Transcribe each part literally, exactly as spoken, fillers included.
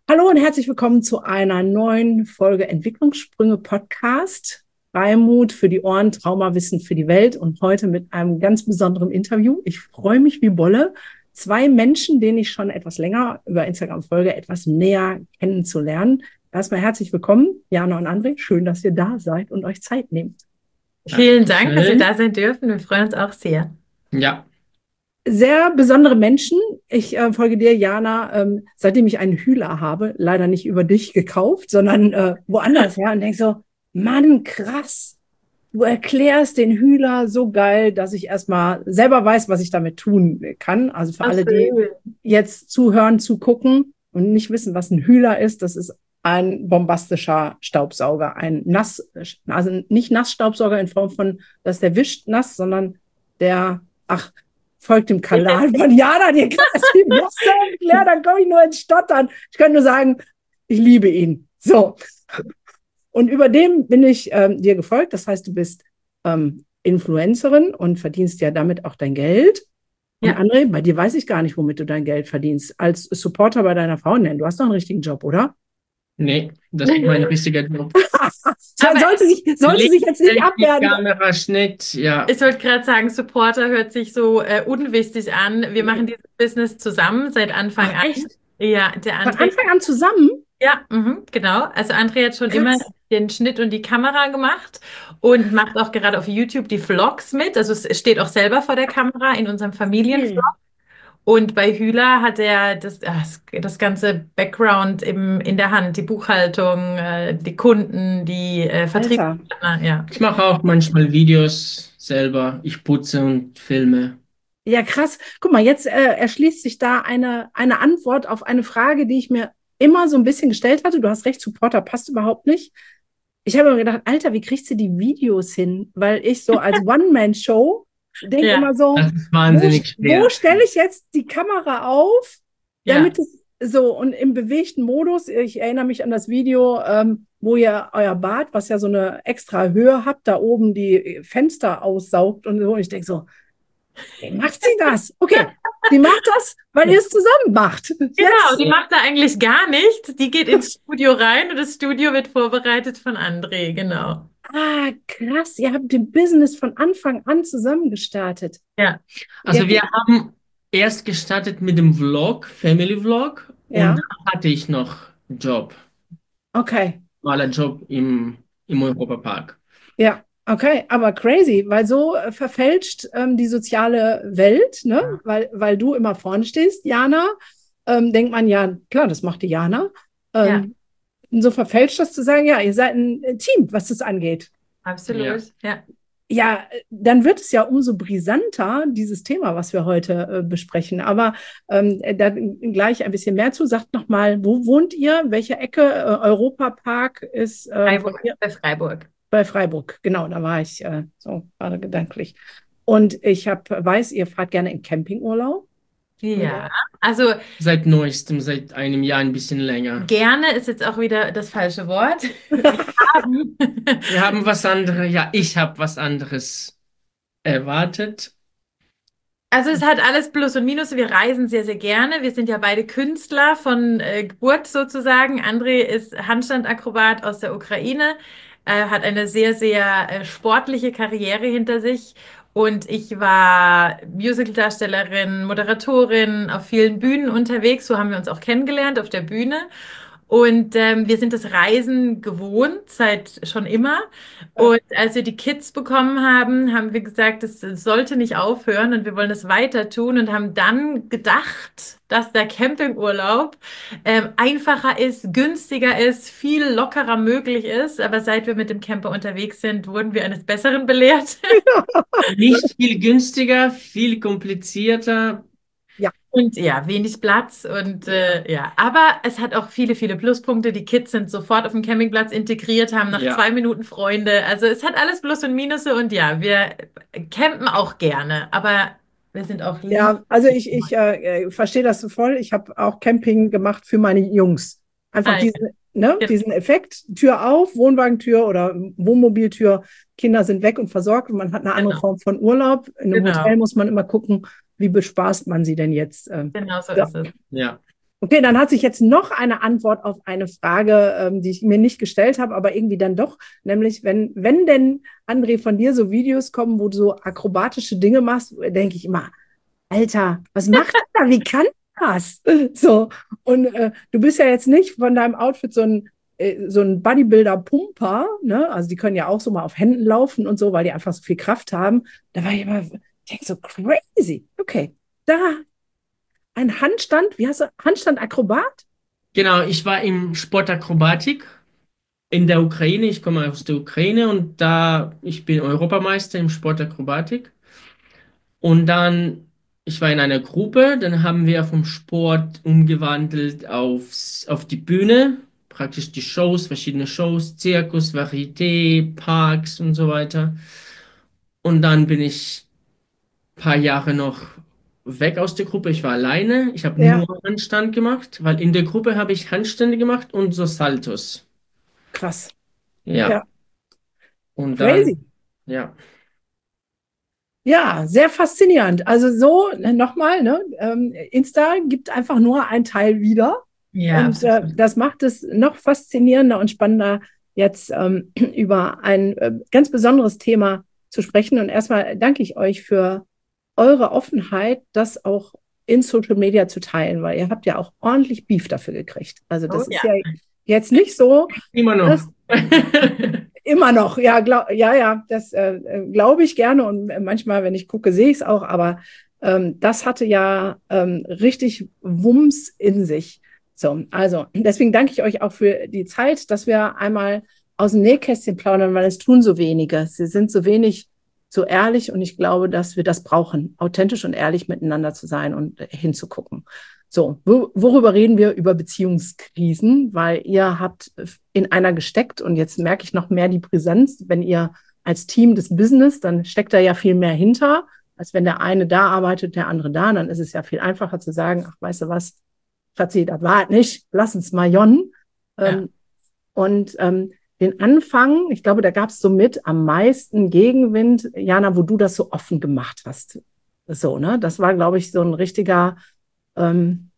Hallo und herzlich willkommen zu einer neuen Folge Entwicklungssprünge Podcast. Freimut für die Ohren, Traumawissen für die Welt und heute mit einem ganz besonderen Interview. Ich freue mich wie Bolle, zwei Menschen, denen ich schon etwas länger über Instagram folge, etwas näher kennenzulernen. Erstmal herzlich willkommen, Jana und André. Schön, dass ihr da seid und euch Zeit nehmt. Vielen Dank, dass wir Schön. da sein dürfen. Wir freuen uns auch sehr. Ja, Sehr besondere Menschen. Ich äh, folge dir, Jana, ähm, seitdem ich einen Hühler habe, leider nicht über dich gekauft, sondern äh, woanders her und denk so, Mann, krass. Du erklärst den Hühler so geil, dass ich erstmal selber weiß, was ich damit tun kann. Also für Ach, alle, die schön. jetzt zuhören, zugucken und nicht wissen, was ein Hühler ist, das ist ein bombastischer Staubsauger, ein Nass, also nicht Nassstaubsauger in Form von, dass der wischt nass, sondern der, ach, folgt dem Kanal von Jana, dir kann das die Muster erklären, dann komme ich nur ins Stottern. Ich kann nur sagen, ich liebe ihn. So. Und über dem bin ich ähm, dir gefolgt. Das heißt, du bist ähm, Influencerin und verdienst ja damit auch dein Geld. Und Ja, André, bei dir weiß ich gar nicht, womit du dein Geld verdienst. Als Supporter bei deiner Frau, nennen. Du hast doch einen richtigen Job, oder? nee, das ist mein richtiger Job. aber sollte sich, sollte sich jetzt nicht Lichttechnik, abwerten. Kamera, Schnitt, ja. ich wollte gerade sagen, Supporter hört sich so äh, unwichtig an. Wir machen dieses Business zusammen seit Anfang Ach, an. echt? Ja, der Von André, Anfang an zusammen? ja, mhm, genau. Also André hat schon immer Krass. den Schnitt und die Kamera gemacht und macht auch gerade auf YouTube die Vlogs mit. Also es steht auch selber vor der Kamera in unserem Familienvlog. Hm. Und bei Hühler hat er das, ah, das das ganze Background im, in der Hand, die Buchhaltung, äh, die Kunden, die äh, Alter. Vertriebspartner, ja. Ich mache auch manchmal Videos selber. Ich putze und filme. Ja, krass. Guck mal, jetzt äh, erschließt sich da eine, eine Antwort auf eine Frage, die ich mir immer so ein bisschen gestellt hatte. Du hast recht, Supporter passt überhaupt nicht. Ich habe mir gedacht, Alter, wie kriegst du die Videos hin? Weil ich so als One-Man-Show denke Ja, immer so, Das ist wo, wahnsinnig wo schwer. stelle ich jetzt die Kamera auf, ja. damit es so und im bewegten Modus, ich erinnere mich an das Video, ähm, wo ihr euer Bad, was ja so eine extra Höhe habt, da oben die Fenster aussaugt und so. Und ich denke so, wie macht sie das? Okay, sie macht das, weil ihr es zusammen macht. Genau, Jetzt, die macht da eigentlich gar nichts. Die geht ins Studio rein und das Studio wird vorbereitet von André, genau. ah, krass, ihr habt den Business von Anfang an zusammen gestartet. Ja, Ja, Also wir haben erst gestartet mit dem Vlog, Family Vlog, und ja, dann hatte ich noch einen Job, okay. normaler Job im, im Europapark. Ja, okay, aber crazy, weil so äh, verfälscht ähm, die soziale Welt, ne? Weil, weil du immer vorne stehst, Jana, ähm, denkt man ja, klar, das macht die Jana. ja, Ähm, und so verfälscht das zu sagen, ja, ihr seid ein äh, Team, was das angeht. Ja. absolut. Ja, Ja, dann wird es ja umso brisanter, dieses Thema, was wir heute äh, besprechen. Aber ähm, da gleich ein bisschen mehr zu. Sagt noch mal, wo wohnt ihr? Welche Ecke? Äh, Europapark ist ähm, von Freiburg, ihr bei Freiburg. bei Freiburg. Genau, da war ich äh, so gerade gedanklich. Und ich hab, weiß, ihr fahrt gerne in Campingurlaub. Ja, Ja. also Seit neuestem, seit einem Jahr ein bisschen länger. gerne ist jetzt auch wieder das falsche Wort. Wir haben Wir haben was anderes, ja, ich habe was anderes erwartet. Also es hat alles Plus und Minus. Wir reisen sehr, sehr gerne. Wir sind ja beide Künstler von äh, Geburt sozusagen. André ist Handstandakrobat aus der Ukraine, äh, hat eine sehr, sehr äh, sportliche Karriere hinter sich. Und ich war Musicaldarstellerin, Moderatorin, auf vielen Bühnen unterwegs. So haben wir uns auch kennengelernt auf der Bühne. Und ähm, wir sind das Reisen gewohnt, seit schon immer. Und als wir die Kids bekommen haben, haben wir gesagt, das sollte nicht aufhören und wir wollen das weiter tun und haben dann gedacht, dass der Campingurlaub ähm, einfacher ist, günstiger ist, viel lockerer möglich ist. Aber seit wir mit dem Camper unterwegs sind, wurden wir eines Besseren belehrt. Nicht viel günstiger, viel komplizierter. Ja, Und ja, wenig Platz und äh, ja, aber es hat auch viele, viele Pluspunkte. Die Kids sind sofort auf dem Campingplatz integriert, haben nach Ja, zwei Minuten Freunde. Also es hat alles Plus und Minusse und ja, wir campen auch gerne, aber wir sind auch lieb. ja, also ich, ich äh, äh, verstehe das so voll. Ich habe auch Camping gemacht für meine Jungs. Einfach Ah, diesen, ne, ja, diesen Effekt, Tür auf, Wohnwagentür oder Wohnmobiltür, Kinder sind weg und versorgt und man hat eine andere genau, Form von Urlaub. In einem genau, Hotel muss man immer gucken, wie bespaßt man sie denn jetzt. Ähm, genau so so. ist es. ja. Okay, dann hat sich jetzt noch eine Antwort auf eine Frage, ähm, die ich mir nicht gestellt habe, aber irgendwie dann doch, nämlich wenn, wenn denn, André, von dir so Videos kommen, wo du so akrobatische Dinge machst, denke ich immer, Alter, was macht er da? Wie kann das? So, und äh, du bist ja jetzt nicht von deinem Outfit so ein, äh, so ein Bodybuilder-Pumper, ne? Also die können ja auch so mal auf Händen laufen und so, weil die einfach so viel Kraft haben. Da war ich immer, ich denke so crazy. Okay, da ein Handstand, wie heißt du? Handstand-Akrobat? Genau, ich war im Sportakrobatik in der Ukraine. Ich komme aus der Ukraine und da, ich bin Europameister im Sportakrobatik. Und dann, ich war in einer Gruppe, dann haben wir vom Sport umgewandelt aufs, auf die Bühne, praktisch die Shows, verschiedene Shows, Zirkus, Varieté, Parks und so weiter. Und dann bin ich ein paar Jahre noch weg aus der Gruppe. Ich war alleine, ich habe Ja, nur Handstand gemacht, weil in der Gruppe habe ich Handstände gemacht und so Saltos. krass. Ja, Ja, und dann, crazy. ja. Ja, sehr faszinierend. Also so, äh, nochmal, ne, ähm, Insta gibt einfach nur ein Teil wieder. Ja, Und äh, absolut. das macht es noch faszinierender und spannender, jetzt ähm, über ein äh, ganz besonderes Thema zu sprechen. Und erstmal danke ich euch für eure Offenheit, das auch in Social Media zu teilen, weil ihr habt ja auch ordentlich Beef dafür gekriegt. Also Oh das ist ja. ja jetzt nicht so, Immer noch. dass immer noch, ja, glaub, ja, ja, das äh, glaube ich gerne und manchmal, wenn ich gucke, sehe ich es auch, aber ähm, das hatte ja ähm, richtig Wumms in sich. So, also deswegen danke ich euch auch für die Zeit, dass wir einmal aus dem Nähkästchen plaudern, weil es tun so wenige. Sie sind so wenig so ehrlich und ich glaube, dass wir das brauchen, authentisch und ehrlich miteinander zu sein und hinzugucken. So, worüber reden wir? Über Beziehungskrisen, weil ihr habt in einer gesteckt und jetzt merke ich noch mehr die Präsenz, wenn ihr als Team des Business, dann steckt da ja viel mehr hinter, als wenn der eine da arbeitet, der andere da, dann ist es ja viel einfacher zu sagen, ach, weißt du was, Schatzi, das war halt nicht, lass uns mal jonnen. Ja. Ähm, und ähm, den Anfang, ich glaube, da gab es somit am meisten Gegenwind, Jana, wo du das so offen gemacht hast. So, ne? Das war, glaube ich, so ein richtiger ähm,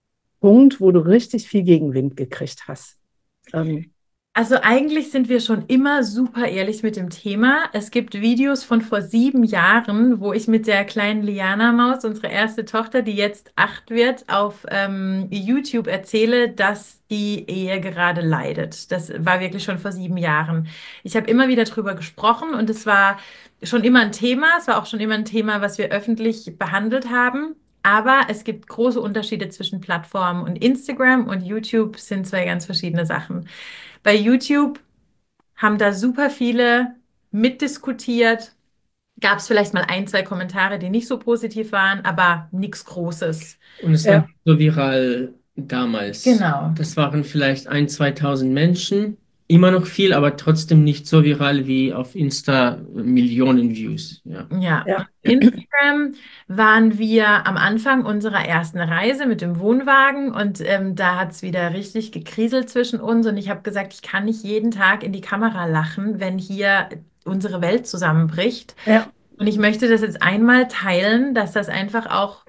Punkt, wo du richtig viel Gegenwind gekriegt hast. Ähm, Also eigentlich sind wir schon immer super ehrlich mit dem Thema. Es gibt Videos von vor sieben Jahren, wo ich mit der kleinen Liana Maus, unsere erste Tochter, die jetzt acht wird, auf ähm, YouTube erzähle, dass die Ehe gerade leidet. Das war wirklich schon vor sieben Jahren. Ich habe immer wieder drüber gesprochen und es war schon immer ein Thema. Es war auch schon immer ein Thema, was wir öffentlich behandelt haben. Aber es gibt große Unterschiede zwischen Plattformen und Instagram und YouTube sind zwei ganz verschiedene Sachen. Bei YouTube haben da super viele mitdiskutiert. Gab es vielleicht mal ein, zwei Kommentare, die nicht so positiv waren, aber nichts Großes. Und es war ja, nicht so viral damals. Genau. Das waren vielleicht ein, zweitausend Menschen. Immer noch viel, aber trotzdem nicht so viral wie auf Insta Millionen Views. Ja. Ja, ja, und Instagram waren wir am Anfang unserer ersten Reise mit dem Wohnwagen und ähm, da hat es wieder richtig gekriselt zwischen uns und ich habe gesagt, ich kann nicht jeden Tag in die Kamera lachen, wenn hier unsere Welt zusammenbricht. ja, Und ich möchte das jetzt einmal teilen, dass das einfach auch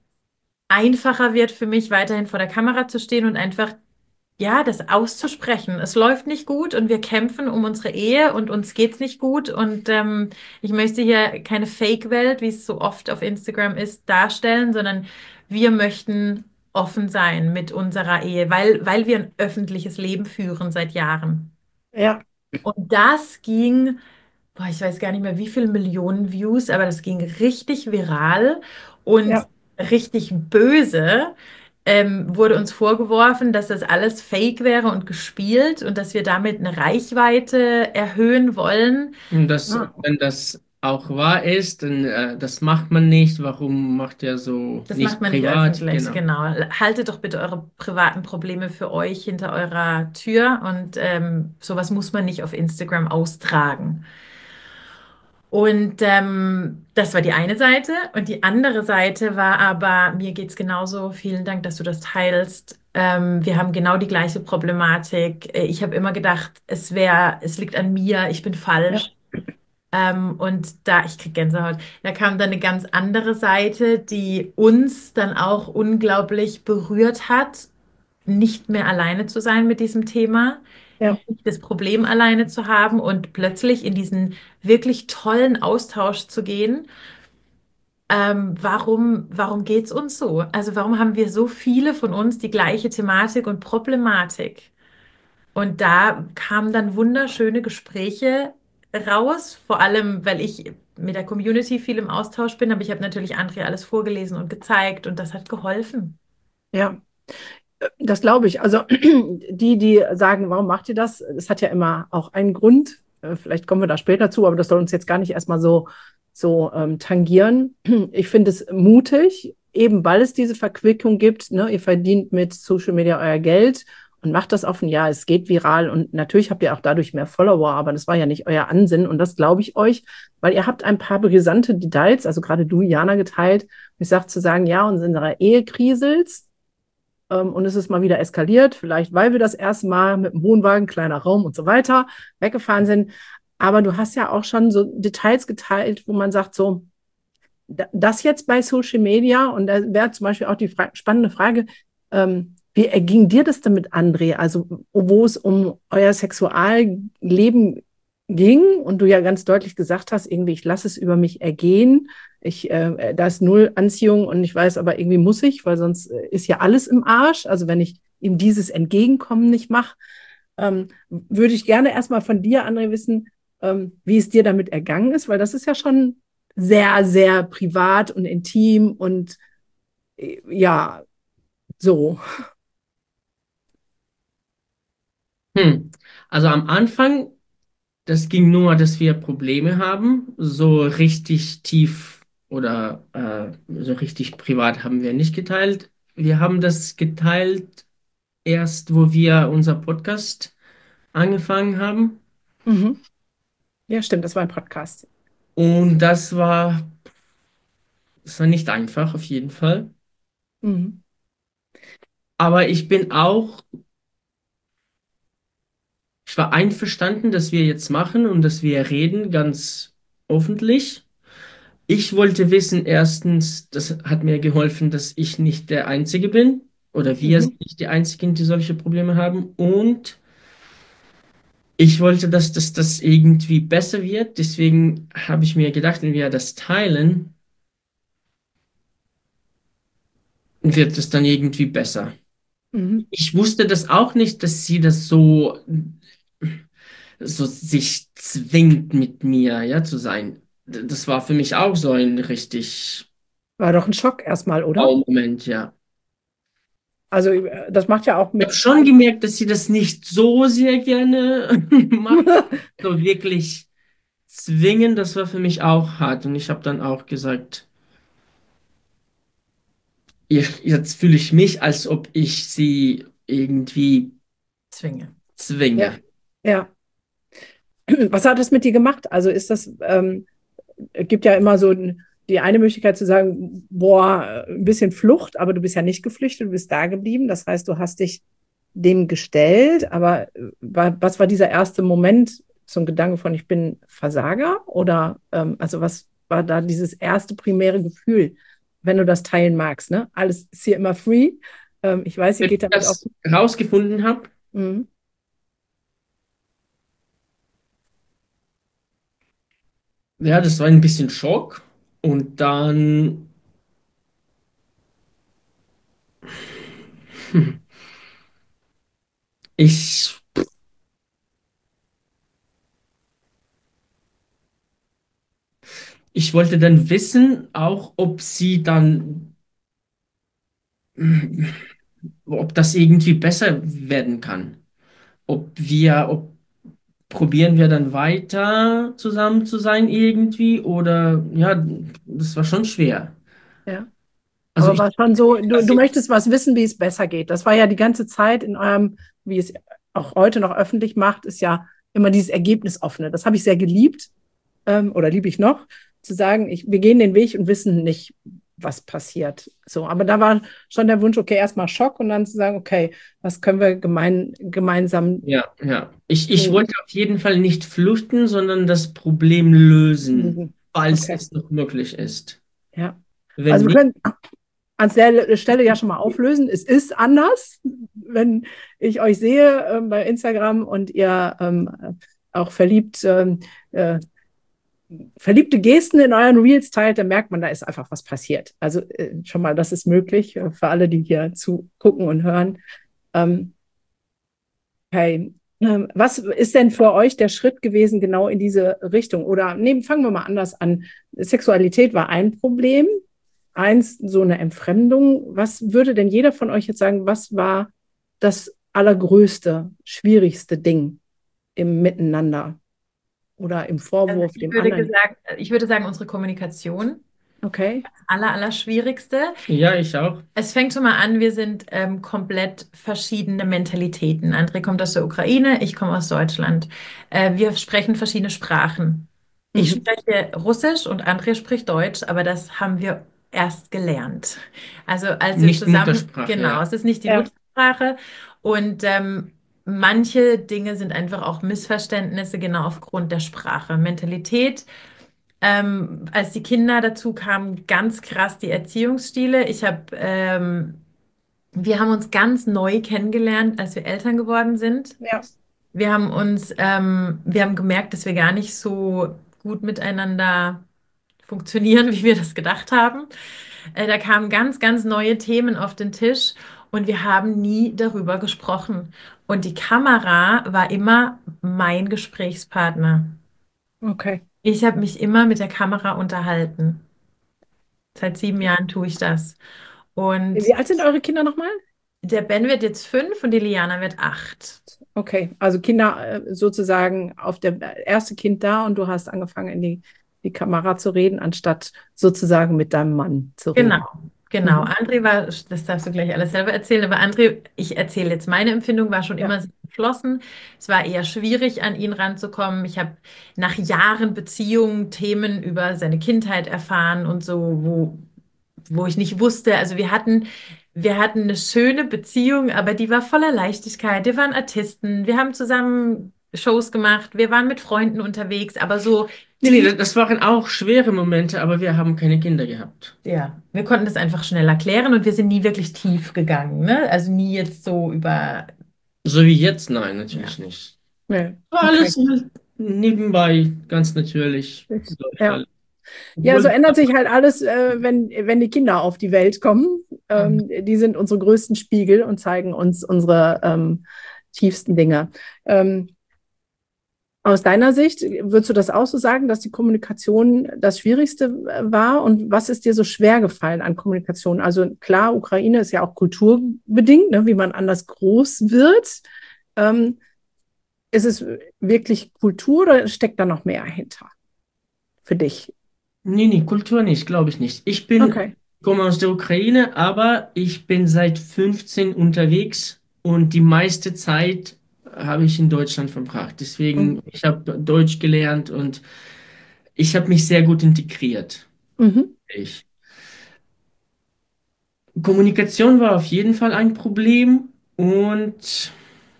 einfacher wird für mich, weiterhin vor der Kamera zu stehen und einfach, ja, das auszusprechen. Es läuft nicht gut und wir kämpfen um unsere Ehe und uns geht's nicht gut. Und ähm, ich möchte hier keine Fake-Welt, wie es so oft auf Instagram ist, darstellen, sondern wir möchten offen sein mit unserer Ehe, weil, weil wir ein öffentliches Leben führen seit Jahren. ja, Und das ging, boah, ich weiß gar nicht mehr, wie viele Millionen Views, aber das ging richtig viral und ja, richtig böse. Ähm, wurde uns vorgeworfen, dass das alles Fake wäre und gespielt und dass wir damit eine Reichweite erhöhen wollen. Und das, ah, wenn das auch wahr ist, dann äh, das macht man nicht. Warum macht er so Das macht nicht man nicht privat? öffentlich, Genau. genau. Haltet doch bitte eure privaten Probleme für euch hinter eurer Tür und ähm, sowas muss man nicht auf Instagram austragen. Und ähm, das war die eine Seite. Und die andere Seite war aber, mir geht's genauso. Vielen Dank, dass du das teilst. Ähm, wir haben genau die gleiche Problematik. Äh, Ich habe immer gedacht, es wäre, es liegt an mir, ich bin ja, falsch. Ähm, und da, ich kriege Gänsehaut, da kam dann eine ganz andere Seite, die uns dann auch unglaublich berührt hat, nicht mehr alleine zu sein mit diesem Thema, Ja, nicht das Problem alleine zu haben und plötzlich in diesen wirklich tollen Austausch zu gehen. Ähm, warum, warum geht es uns so? Also warum haben wir so viele von uns die gleiche Thematik und Problematik? Und da kamen dann wunderschöne Gespräche raus, vor allem, weil ich mit der Community viel im Austausch bin, aber ich habe natürlich André alles vorgelesen und gezeigt und das hat geholfen. ja. Das glaube ich. Also die, die sagen, warum macht ihr das? Das hat ja immer auch einen Grund. Äh, Vielleicht kommen wir da später zu, aber das soll uns jetzt gar nicht erstmal so, so ähm, tangieren. Ich finde es mutig, eben weil es diese Verquickung gibt. Ne? Ihr verdient mit Social Media euer Geld und macht das offen. Ja, es geht viral und natürlich habt ihr auch dadurch mehr Follower, aber das war ja nicht euer Ansinnen und das glaube ich euch, weil ihr habt ein paar brisante Details, also gerade du, Jana, geteilt. Ich sage zu sagen, ja, und in unserer Ehe kriselt's. Ähm, und es ist mal wieder eskaliert, vielleicht weil wir das erste Mal mit dem Wohnwagen, kleiner Raum und so weiter weggefahren sind. Aber du hast ja auch schon so Details geteilt, wo man sagt, so, das jetzt bei Social Media, und da wäre zum Beispiel auch die fra spannende Frage, ähm, wie erging dir das denn mit André? Also, wo es um euer Sexualleben ging und du ja ganz deutlich gesagt hast, irgendwie, ich lasse es über mich ergehen. Ich, äh, da ist null Anziehung und ich weiß, aber irgendwie muss ich, weil sonst ist ja alles im Arsch. Also, wenn ich ihm dieses Entgegenkommen nicht mache, ähm, würde ich gerne erstmal von dir, André, wissen, ähm, wie es dir damit ergangen ist, weil das ist ja schon sehr, sehr privat und intim und äh, ja, so. Hm. Also am Anfang, das ging nur, dass wir Probleme haben. So richtig tief oder äh, so richtig privat haben wir nicht geteilt. Wir haben das geteilt erst, wo wir unser Podcast angefangen haben. Mhm. Ja, stimmt, das war ein Podcast. Und das war, das war nicht einfach, auf jeden Fall. Mhm. Aber ich bin auch, ich war einverstanden, dass wir jetzt machen und dass wir reden, ganz öffentlich. Ich wollte wissen, erstens, das hat mir geholfen, dass ich nicht der Einzige bin oder wir Mhm. sind nicht die Einzigen, die solche Probleme haben. Und ich wollte, dass das, das irgendwie besser wird. Deswegen habe ich mir gedacht, wenn wir das teilen, wird es dann irgendwie besser. Mhm. Ich wusste das auch nicht, dass sie das so, so sich zwingt, mit mir, ja, zu sein. D- Das war für mich auch so ein richtig War doch ein Schock erstmal, oder? Wow-Moment, ja. Also, äh, das macht ja auch Ich habe mit. schon gemerkt, dass sie das nicht so sehr gerne macht. So wirklich zwingen, das war für mich auch hart. Und ich habe dann auch gesagt, ich, jetzt fühle ich mich, als ob ich sie irgendwie Zwinge. Ja, zwinge. ja. Was hat das mit dir gemacht? Also ist das, ähm, es gibt ja immer so die eine Möglichkeit zu sagen, boah, ein bisschen Flucht, aber du bist ja nicht geflüchtet, du bist da geblieben. Das heißt, du hast dich dem gestellt, aber äh, was war dieser erste Moment zum Gedanke von, ich bin Versager? Oder ähm, also was war da dieses erste primäre Gefühl, wenn du das teilen magst, ne? Alles ist hier immer free. Ähm, ich weiß, ihr Wenn ich geht damit auch. das rausgefunden habe, Mhm. ja, das war ein bisschen Schock. Und dann, hm, ich, ich wollte dann wissen, auch ob sie dann, hm, ob das irgendwie besser werden kann. Ob wir, ob probieren wir dann weiter zusammen zu sein irgendwie oder ja, das war schon schwer. Ja. Also Aber ich, war schon so, du, dass du ich möchtest was wissen, wie es besser geht. Das war ja die ganze Zeit in eurem, wie es auch heute noch öffentlich macht, ist ja immer dieses Ergebnisoffene. Das habe ich sehr geliebt, ähm, oder liebe ich noch, zu sagen, ich, wir gehen den Weg und wissen nicht, was passiert. So, aber da war schon der Wunsch, okay, erstmal Schock und dann zu sagen, okay, was können wir gemein, gemeinsam Ja, ja. Ich, ich tun? wollte auf jeden Fall nicht flüchten, sondern das Problem lösen, falls Okay, es noch möglich ist. ja. Wenn Also wir nicht, können an der Stelle ja schon mal auflösen. Es ist anders, wenn ich euch sehe ähm, bei Instagram und ihr ähm, auch verliebt, ähm, äh, verliebte Gesten in euren Reels teilt, dann merkt man, da ist einfach was passiert. Also äh, schon mal, das ist möglich äh, für alle, die hier zugucken und hören. Ähm, okay. Ähm, was ist denn für euch der Schritt gewesen, genau in diese Richtung? Oder nee, fangen wir mal anders an. Sexualität war ein Problem. Eins, so eine Entfremdung. Was würde denn jeder von euch jetzt sagen, was war das allergrößte, schwierigste Ding im Miteinander oder im Also Vorwurf ich dem würde anderen? gesagt, ich würde sagen, unsere Kommunikation, Okay. aller, aller Schwierigste. ja, ich auch. Es fängt schon mal an, wir sind ähm, komplett verschiedene Mentalitäten. André kommt aus der Ukraine, ich komme aus Deutschland. Äh, wir sprechen verschiedene Sprachen. Ich Mhm. spreche Russisch und André spricht Deutsch, aber das haben wir erst gelernt. Also als wir Nicht zusammen, Muttersprache, genau, ja. es ist nicht die Ja, Muttersprache und ähm, manche Dinge sind einfach auch Missverständnisse, genau aufgrund der Sprache. Mentalität. Ähm, als die Kinder dazu kamen, ganz krass die Erziehungsstile. Ich habe, ähm, wir haben uns ganz neu kennengelernt, als wir Eltern geworden sind. ja, Wir haben uns, ähm, wir haben gemerkt, dass wir gar nicht so gut miteinander funktionieren, wie wir das gedacht haben. Äh, da kamen ganz, ganz neue Themen auf den Tisch und wir haben nie darüber gesprochen. Und die Kamera war immer mein Gesprächspartner. okay. Ich habe mich immer mit der Kamera unterhalten. Seit sieben Jahren tue ich das. Und Wie alt sind eure Kinder nochmal? der Ben wird jetzt fünf und die Liana wird acht. Okay, also Kinder äh, sozusagen auf der erste Kind da und du hast angefangen in die, die Kamera zu reden, anstatt sozusagen mit deinem Mann zu Genau, reden. genau. Mhm. André war, das darfst du gleich alles selber erzählen, aber André, ich erzähle jetzt meine Empfindung, war schon Ja, immer sehr geflossen. Es war eher schwierig, an ihn ranzukommen. Ich habe nach Jahren Beziehung Themen über seine Kindheit erfahren und so, wo, wo ich nicht wusste. Also wir hatten, wir hatten eine schöne Beziehung, aber die war voller Leichtigkeit. Wir waren Artisten, wir haben zusammen Shows gemacht, wir waren mit Freunden unterwegs, aber so Nee, nee, tief. das das waren auch schwere Momente, aber wir haben keine Kinder gehabt. Ja, wir konnten das einfach schnell erklären und wir sind nie wirklich tief gegangen, ne? Also nie jetzt so über, So wie jetzt, nein, ja. natürlich nicht. ja, War okay. alles halt nebenbei, ganz natürlich. Läuft Ja. alles. Ja, so Obwohl, ändert sich halt alles, äh, wenn, wenn die Kinder auf die Welt kommen. Mhm. Ähm, die sind unsere größten Spiegel und zeigen uns unsere ähm, tiefsten Dinge. Ähm, aus deiner Sicht, würdest du das auch so sagen, dass die Kommunikation das Schwierigste äh, war? Und was ist dir so schwer gefallen an Kommunikation? Also klar, Ukraine ist ja auch kulturbedingt, ne, wie man anders groß wird. Ähm, ist es wirklich Kultur oder steckt da noch mehr hinter für dich? nee, nee, Kultur nicht, glaube ich nicht. Ich bin, Okay. komme aus der Ukraine, aber ich bin seit fünfzehn unterwegs und die meiste Zeit habe ich in Deutschland verbracht. Deswegen, ich habe Deutsch gelernt und ich habe mich sehr gut integriert. Mhm. Ich. Kommunikation war auf jeden Fall ein Problem und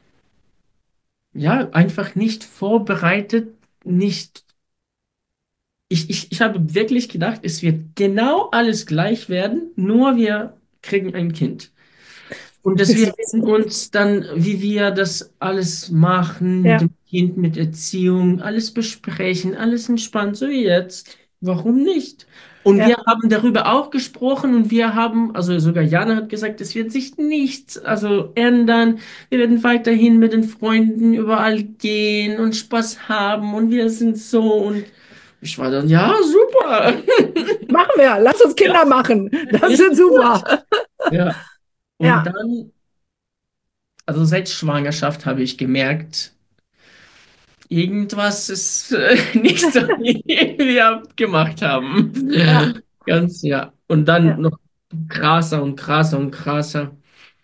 ja, einfach nicht vorbereitet, nicht. Ich, ich, ich habe wirklich gedacht, es wird genau alles gleich werden, nur wir kriegen ein Kind. Und dass wir Süß. uns dann, wie wir das alles machen, mit Ja, dem Kind, mit Erziehung, alles besprechen, alles entspannt, so wie jetzt. Warum nicht? Und wir ja, haben darüber auch gesprochen und wir haben, also sogar Jana hat gesagt, es wird sich nichts, also ändern. Wir werden weiterhin mit den Freunden überall gehen und Spaß haben und wir sind so und ich war dann, ja, super. machen wir. Lass uns Ja, Kinder machen. Das ist wird gut. super. Ja. Und Ja, dann, also seit Schwangerschaft habe ich gemerkt, irgendwas ist äh, nicht so, wie wir gemacht haben. ja, Ganz, ja. Und dann ja. noch krasser und krasser und krasser.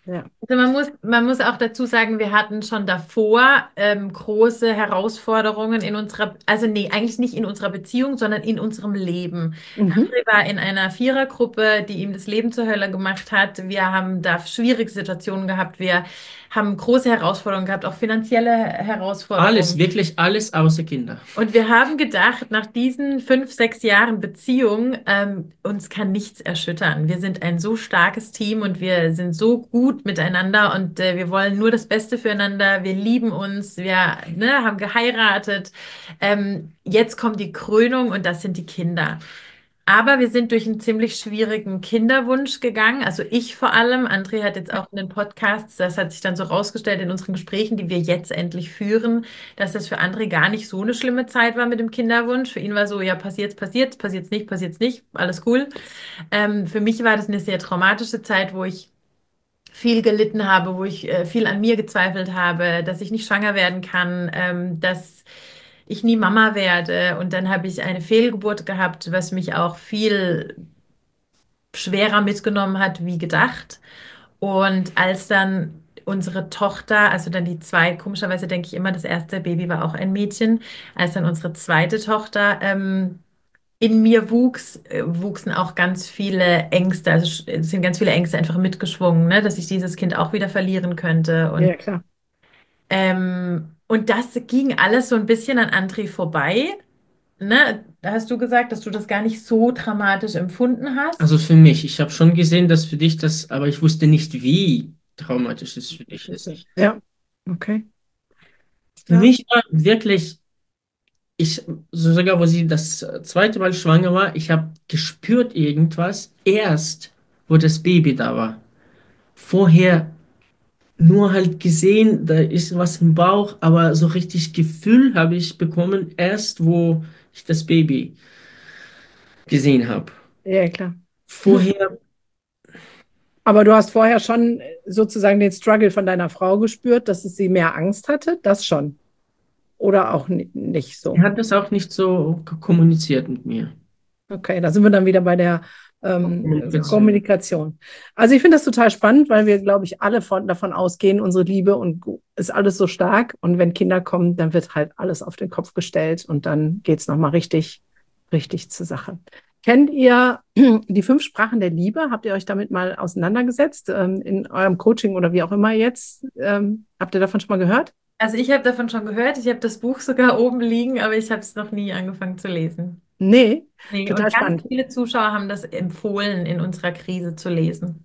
Ja. Also man muss, man muss auch dazu sagen, wir hatten schon davor ähm, große Herausforderungen in unserer, also nee, eigentlich nicht in unserer Beziehung, sondern in unserem Leben. Mhm. André war in einer Vierergruppe, die ihm das Leben zur Hölle gemacht hat. Wir haben da schwierige Situationen gehabt. Wir haben große Herausforderungen gehabt, auch finanzielle Alles, Herausforderungen. wirklich alles außer Kinder. Und wir haben gedacht, nach diesen fünf, sechs Jahren Beziehung, ähm, uns kann nichts erschüttern. Wir sind ein so starkes Team und wir sind so gut miteinander und äh, wir wollen nur das Beste füreinander. Wir lieben uns, wir ne, haben geheiratet. Ähm, jetzt kommt die Krönung und das sind die Kinder. Aber wir sind durch einen ziemlich schwierigen Kinderwunsch gegangen. Also ich vor allem. André hat jetzt auch in den Podcasts, das hat sich dann so rausgestellt in unseren Gesprächen, die wir jetzt endlich führen, dass das für André gar nicht so eine schlimme Zeit war mit dem Kinderwunsch. Für ihn war so, ja, passiert's, passiert's, passiert's nicht, passiert's nicht, alles cool. Ähm, für mich war das eine sehr traumatische Zeit, wo ich viel gelitten habe, wo ich äh, viel an mir gezweifelt habe, dass ich nicht schwanger werden kann, ähm, dass ich nie Mama werde. Und dann habe ich eine Fehlgeburt gehabt, was mich auch viel schwerer mitgenommen hat, wie gedacht. Und als dann unsere Tochter, also dann die zwei, komischerweise denke ich immer, das erste Baby war auch ein Mädchen, als dann unsere zweite Tochter ähm, in mir wuchs, äh, wuchsen auch ganz viele Ängste, also sch- es sind ganz viele Ängste einfach mitgeschwungen, ne, dass ich dieses Kind auch wieder verlieren könnte. Und, Ja, klar. ähm, und das ging alles so ein bisschen an André vorbei. Ne? Da hast du gesagt, dass du das gar nicht so dramatisch empfunden hast. Also für mich, ich habe schon gesehen, dass für dich das, aber ich wusste nicht, wie traumatisch es für dich ist. Ja, okay. Für Ja, mich war wirklich, ich, so sogar wo sie das zweite Mal schwanger war, ich habe gespürt irgendwas, erst wo das Baby da war. Vorher nur halt gesehen, da ist was im Bauch, aber so richtig Gefühl habe ich bekommen, erst wo ich das Baby gesehen habe. ja, klar. Vorher, Aber du hast vorher schon sozusagen den Struggle von deiner Frau gespürt, dass es sie mehr Angst hatte? Das schon. Oder auch ni- nicht er so? hat das auch nicht so kommuniziert mit mir. Okay, da sind wir dann wieder bei der ähm, Kommunikation. Kommunikation. Also ich finde das total spannend, weil wir, glaube ich, alle von, davon ausgehen, unsere Liebe und gu- ist alles so stark. Und wenn Kinder kommen, dann wird halt alles auf den Kopf gestellt und dann geht es nochmal richtig, richtig zur Sache. Kennt ihr die fünf Sprachen der Liebe? Habt ihr euch damit mal auseinandergesetzt ähm, in eurem Coaching oder wie auch immer jetzt? Ähm, habt ihr davon schon mal gehört? Also ich habe davon schon gehört, ich habe das Buch sogar oben liegen, aber ich habe es noch nie angefangen zu lesen. Nee, Nee, total und ganz spannend. viele Zuschauer haben das empfohlen, in unserer Krise zu lesen.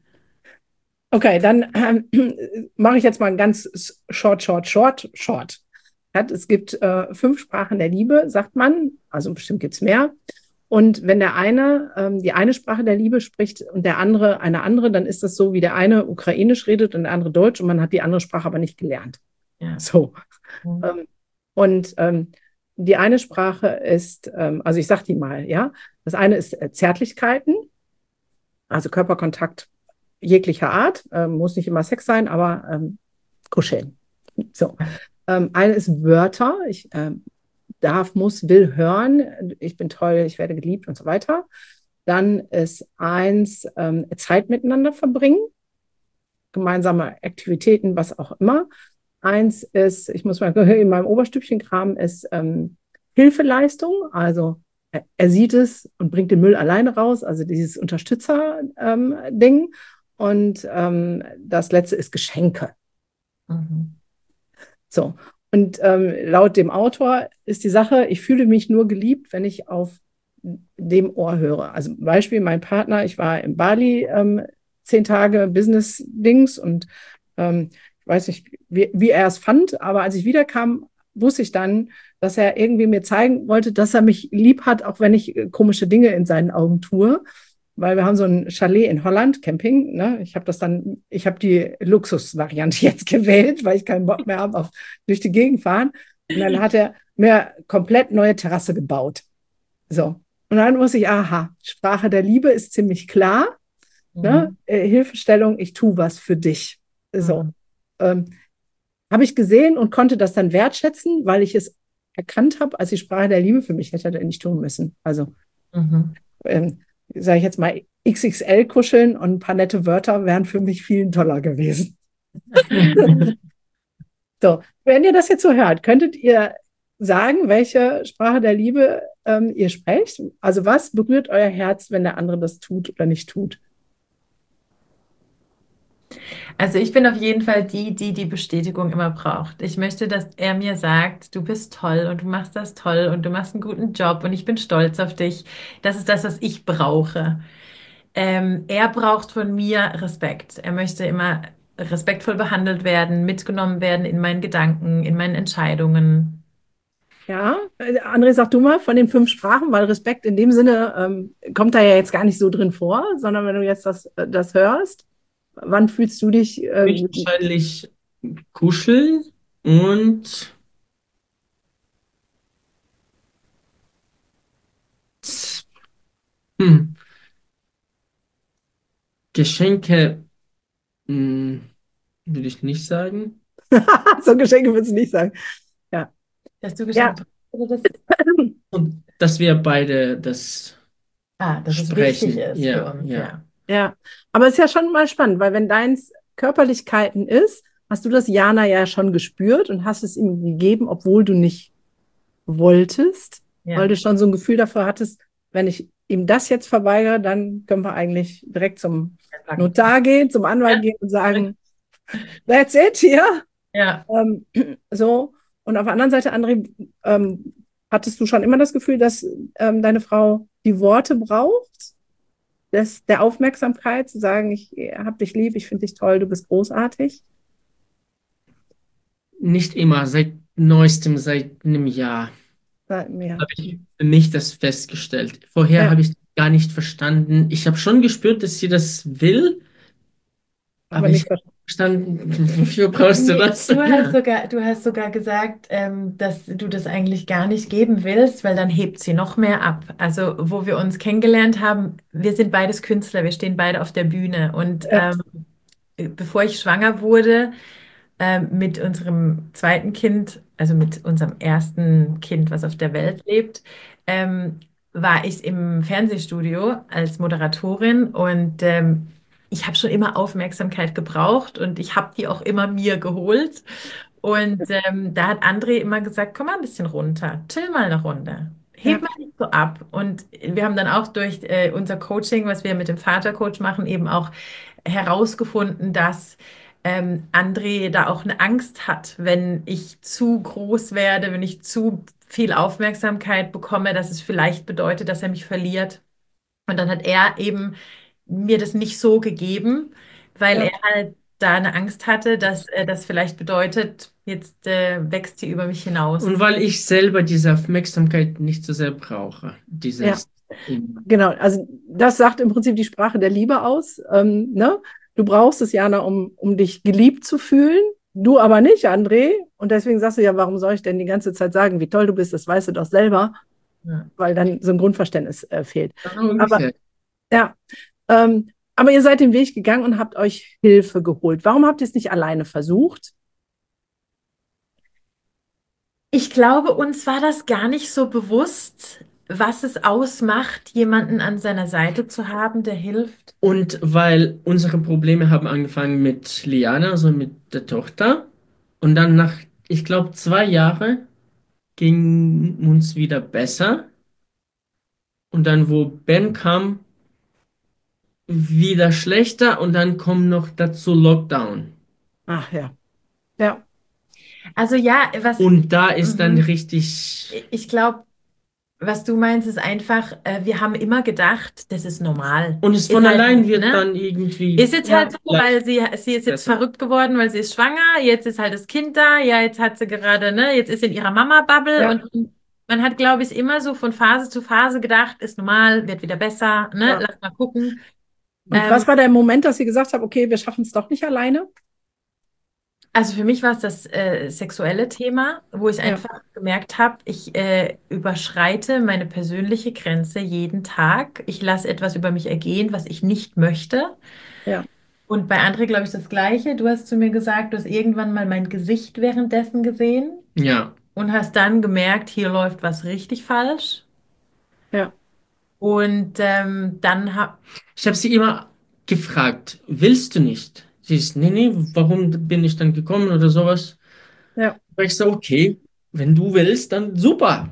Okay, dann ähm, mache ich jetzt mal ein ganz short, short, short, short. Hat, es gibt äh, fünf Sprachen der Liebe, sagt man. Also bestimmt gibt es mehr. Und wenn der eine ähm, die eine Sprache der Liebe spricht und der andere eine andere, dann ist das so, wie der eine Ukrainisch redet und der andere Deutsch und man hat die andere Sprache aber nicht gelernt. Ja. So. Mhm. Ähm, und ähm, die eine Sprache ist, ähm, also ich sage die mal, ja. Das eine ist äh, Zärtlichkeiten, also Körperkontakt jeglicher Art, ähm, muss nicht immer Sex sein, aber ähm, kuscheln. So. Ähm, eine ist Wörter. Ich ähm, darf, muss, will hören. Ich bin toll, ich werde geliebt und so weiter. Dann ist eins ähm, Zeit miteinander verbringen, gemeinsame Aktivitäten, was auch immer. Eins ist, ich muss mal in meinem Oberstübchen kramen, ist ähm, Hilfeleistung. Also er, er sieht es und bringt den Müll alleine raus, also dieses Unterstützer-Ding. Ähm, und ähm, das letzte ist Geschenke. Mhm. So. Und ähm, laut dem Autor ist die Sache, ich fühle mich nur geliebt, wenn ich auf dem Ohr höre. Also Beispiel, mein Partner, ich war in Bali ähm, zehn Tage Business-Dings und ähm, ich weiß nicht, wie, wie er es fand, aber als ich wiederkam, wusste ich dann, dass er irgendwie mir zeigen wollte, dass er mich lieb hat, auch wenn ich äh, komische Dinge in seinen Augen tue. Weil wir haben so ein Chalet in Holland, Camping. Ne? Ich habe das dann, ich habe die Luxusvariante jetzt gewählt, weil ich keinen Bock mehr habe auf durch die Gegend fahren. Und dann hat er mir komplett neue Terrasse gebaut. So. Und dann muss ich, aha, Sprache der Liebe ist ziemlich klar. Ne? Mhm. Äh, Hilfestellung, ich tue was für dich. So. Mhm. Ähm, habe ich gesehen und konnte das dann wertschätzen, weil ich es erkannt habe, als die Sprache der Liebe für mich hätte er nicht tun müssen. Also Mhm. ähm, sage ich jetzt mal, X X L kuscheln und ein paar nette Wörter wären für mich viel toller gewesen. So, wenn ihr das jetzt so hört, könntet ihr sagen, welche Sprache der Liebe ähm, ihr sprecht? Also was berührt euer Herz, wenn der andere das tut oder nicht tut? Also ich bin auf jeden Fall die, die die Bestätigung immer braucht. Ich möchte, dass er mir sagt, du bist toll und du machst das toll und du machst einen guten Job und ich bin stolz auf dich. Das ist das, was ich brauche. Ähm, er braucht von mir Respekt. Er möchte immer respektvoll behandelt werden, mitgenommen werden in meinen Gedanken, in meinen Entscheidungen. Ja, äh, André, sag du mal von den fünf Sprachen, weil Respekt in dem Sinne ähm, kommt da ja jetzt gar nicht so drin vor, sondern wenn du jetzt das, äh, das hörst, wann fühlst du dich äh, gut? Wahrscheinlich kuscheln und hm, Geschenke, hm, würde ich nicht sagen. So Geschenke würdest du nicht sagen. Ja. Hast du Ja. geschenkt? Oder das? Und dass wir beide das Ah, dass es sprechen. wichtig ist für Ja, uns, ja. ja. Ja, aber es ist ja schon mal spannend, weil wenn deins Körperlichkeiten ist, hast du das Jana ja schon gespürt und hast es ihm gegeben, obwohl du nicht wolltest, weil Ja. du schon so ein Gefühl dafür hattest, wenn ich ihm das jetzt verweigere, dann können wir eigentlich direkt zum Notar gehen, zum Anwalt gehen und sagen, that's it hier. Ja. Ähm, so. Und auf der anderen Seite, André, ähm, hattest du schon immer das Gefühl, dass ähm, deine Frau die Worte braucht? Des, der Aufmerksamkeit, zu sagen, ich hab dich lieb, ich finde dich toll, du bist großartig. Nicht immer, seit neuestem, seit einem Jahr Sag mir. habe ich für mich das festgestellt. Vorher Ja, habe ich gar nicht verstanden. Ich habe schon gespürt, dass sie das will, aber aber ich nicht habe verstanden. verstanden, wofür brauchst du Nee, das? du hast sogar, du hast sogar gesagt, ähm, dass du das eigentlich gar nicht geben willst, weil dann hebt sie noch mehr ab. Also, wo wir uns kennengelernt haben, wir sind beides Künstler, wir stehen beide auf der Bühne. Und Ja, ähm, bevor ich schwanger wurde, ähm, mit unserem zweiten Kind, also mit unserem ersten Kind, was auf der Welt lebt, ähm, war ich im Fernsehstudio als Moderatorin und ähm, ich habe schon immer Aufmerksamkeit gebraucht und ich habe die auch immer mir geholt. Und ähm, da hat André immer gesagt, komm mal ein bisschen runter, chill mal eine Runde. Heb ja, mal nicht so ab. Und wir haben dann auch durch äh, unser Coaching, was wir mit dem Vatercoach machen, eben auch herausgefunden, dass ähm, André da auch eine Angst hat, wenn ich zu groß werde, wenn ich zu viel Aufmerksamkeit bekomme, dass es vielleicht bedeutet, dass er mich verliert. Und dann hat er eben mir das nicht so gegeben, weil ja. er halt da eine Angst hatte, dass äh, das vielleicht bedeutet, jetzt äh, wächst sie über mich hinaus. Und weil ich selber diese Aufmerksamkeit nicht so sehr brauche, Ja, dieses, genau. Also das sagt im Prinzip die Sprache der Liebe aus. Ähm, ne? Du brauchst es, Jana, um, um dich geliebt zu fühlen. Du aber nicht, André. Und deswegen sagst du ja, warum soll ich denn die ganze Zeit sagen, wie toll du bist? Das weißt du doch selber, Ja. weil dann so ein Grundverständnis äh, fehlt. so Aber ungefähr. ja, ähm, aber ihr seid den Weg gegangen und habt euch Hilfe geholt. Warum habt ihr es nicht alleine versucht? Ich glaube, uns war das gar nicht so bewusst, was es ausmacht, jemanden an seiner Seite zu haben, der hilft. Und weil unsere Probleme haben angefangen mit Liana, also mit der Tochter. Und dann nach, ich glaube, zwei Jahren ging uns wieder besser. Und dann, wo Ben kam, wieder schlechter. Und dann kommt noch dazu Lockdown. Ach ja, ja, Also ja, was Und da ist dann mhm. richtig. Ich glaube, was du meinst, ist einfach, äh, wir haben immer gedacht, das ist normal. Und es Ist von halt, allein wird ne? dann irgendwie Ist jetzt ja, halt so, leicht weil sie, sie ist jetzt besser. verrückt geworden, weil sie ist schwanger, jetzt ist halt das Kind da, ja, jetzt hat sie gerade, ne, jetzt ist sie in ihrer Mama-Bubble ja, und man hat, glaube ich, immer so von Phase zu Phase gedacht, ist normal, wird wieder besser, ne, ja. lass mal gucken. Und Ähm, was war der Moment, dass ihr gesagt habt, okay, wir schaffen es doch nicht alleine? Also für mich war es das äh, sexuelle Thema, wo ich Ja, einfach gemerkt habe, ich äh, überschreite meine persönliche Grenze jeden Tag. Ich lasse etwas über mich ergehen, was ich nicht möchte. ja, Und bei André glaube ich das Gleiche. Du hast zu mir gesagt, du hast irgendwann mal mein Gesicht währenddessen gesehen Ja. und hast dann gemerkt, hier läuft was richtig falsch. ja. Und ähm, dann habe Ich habe sie immer gefragt, willst du nicht? Sie ist, nee, nee, warum bin ich dann gekommen oder sowas? Ja. Aber ich so, okay, wenn du willst, dann super.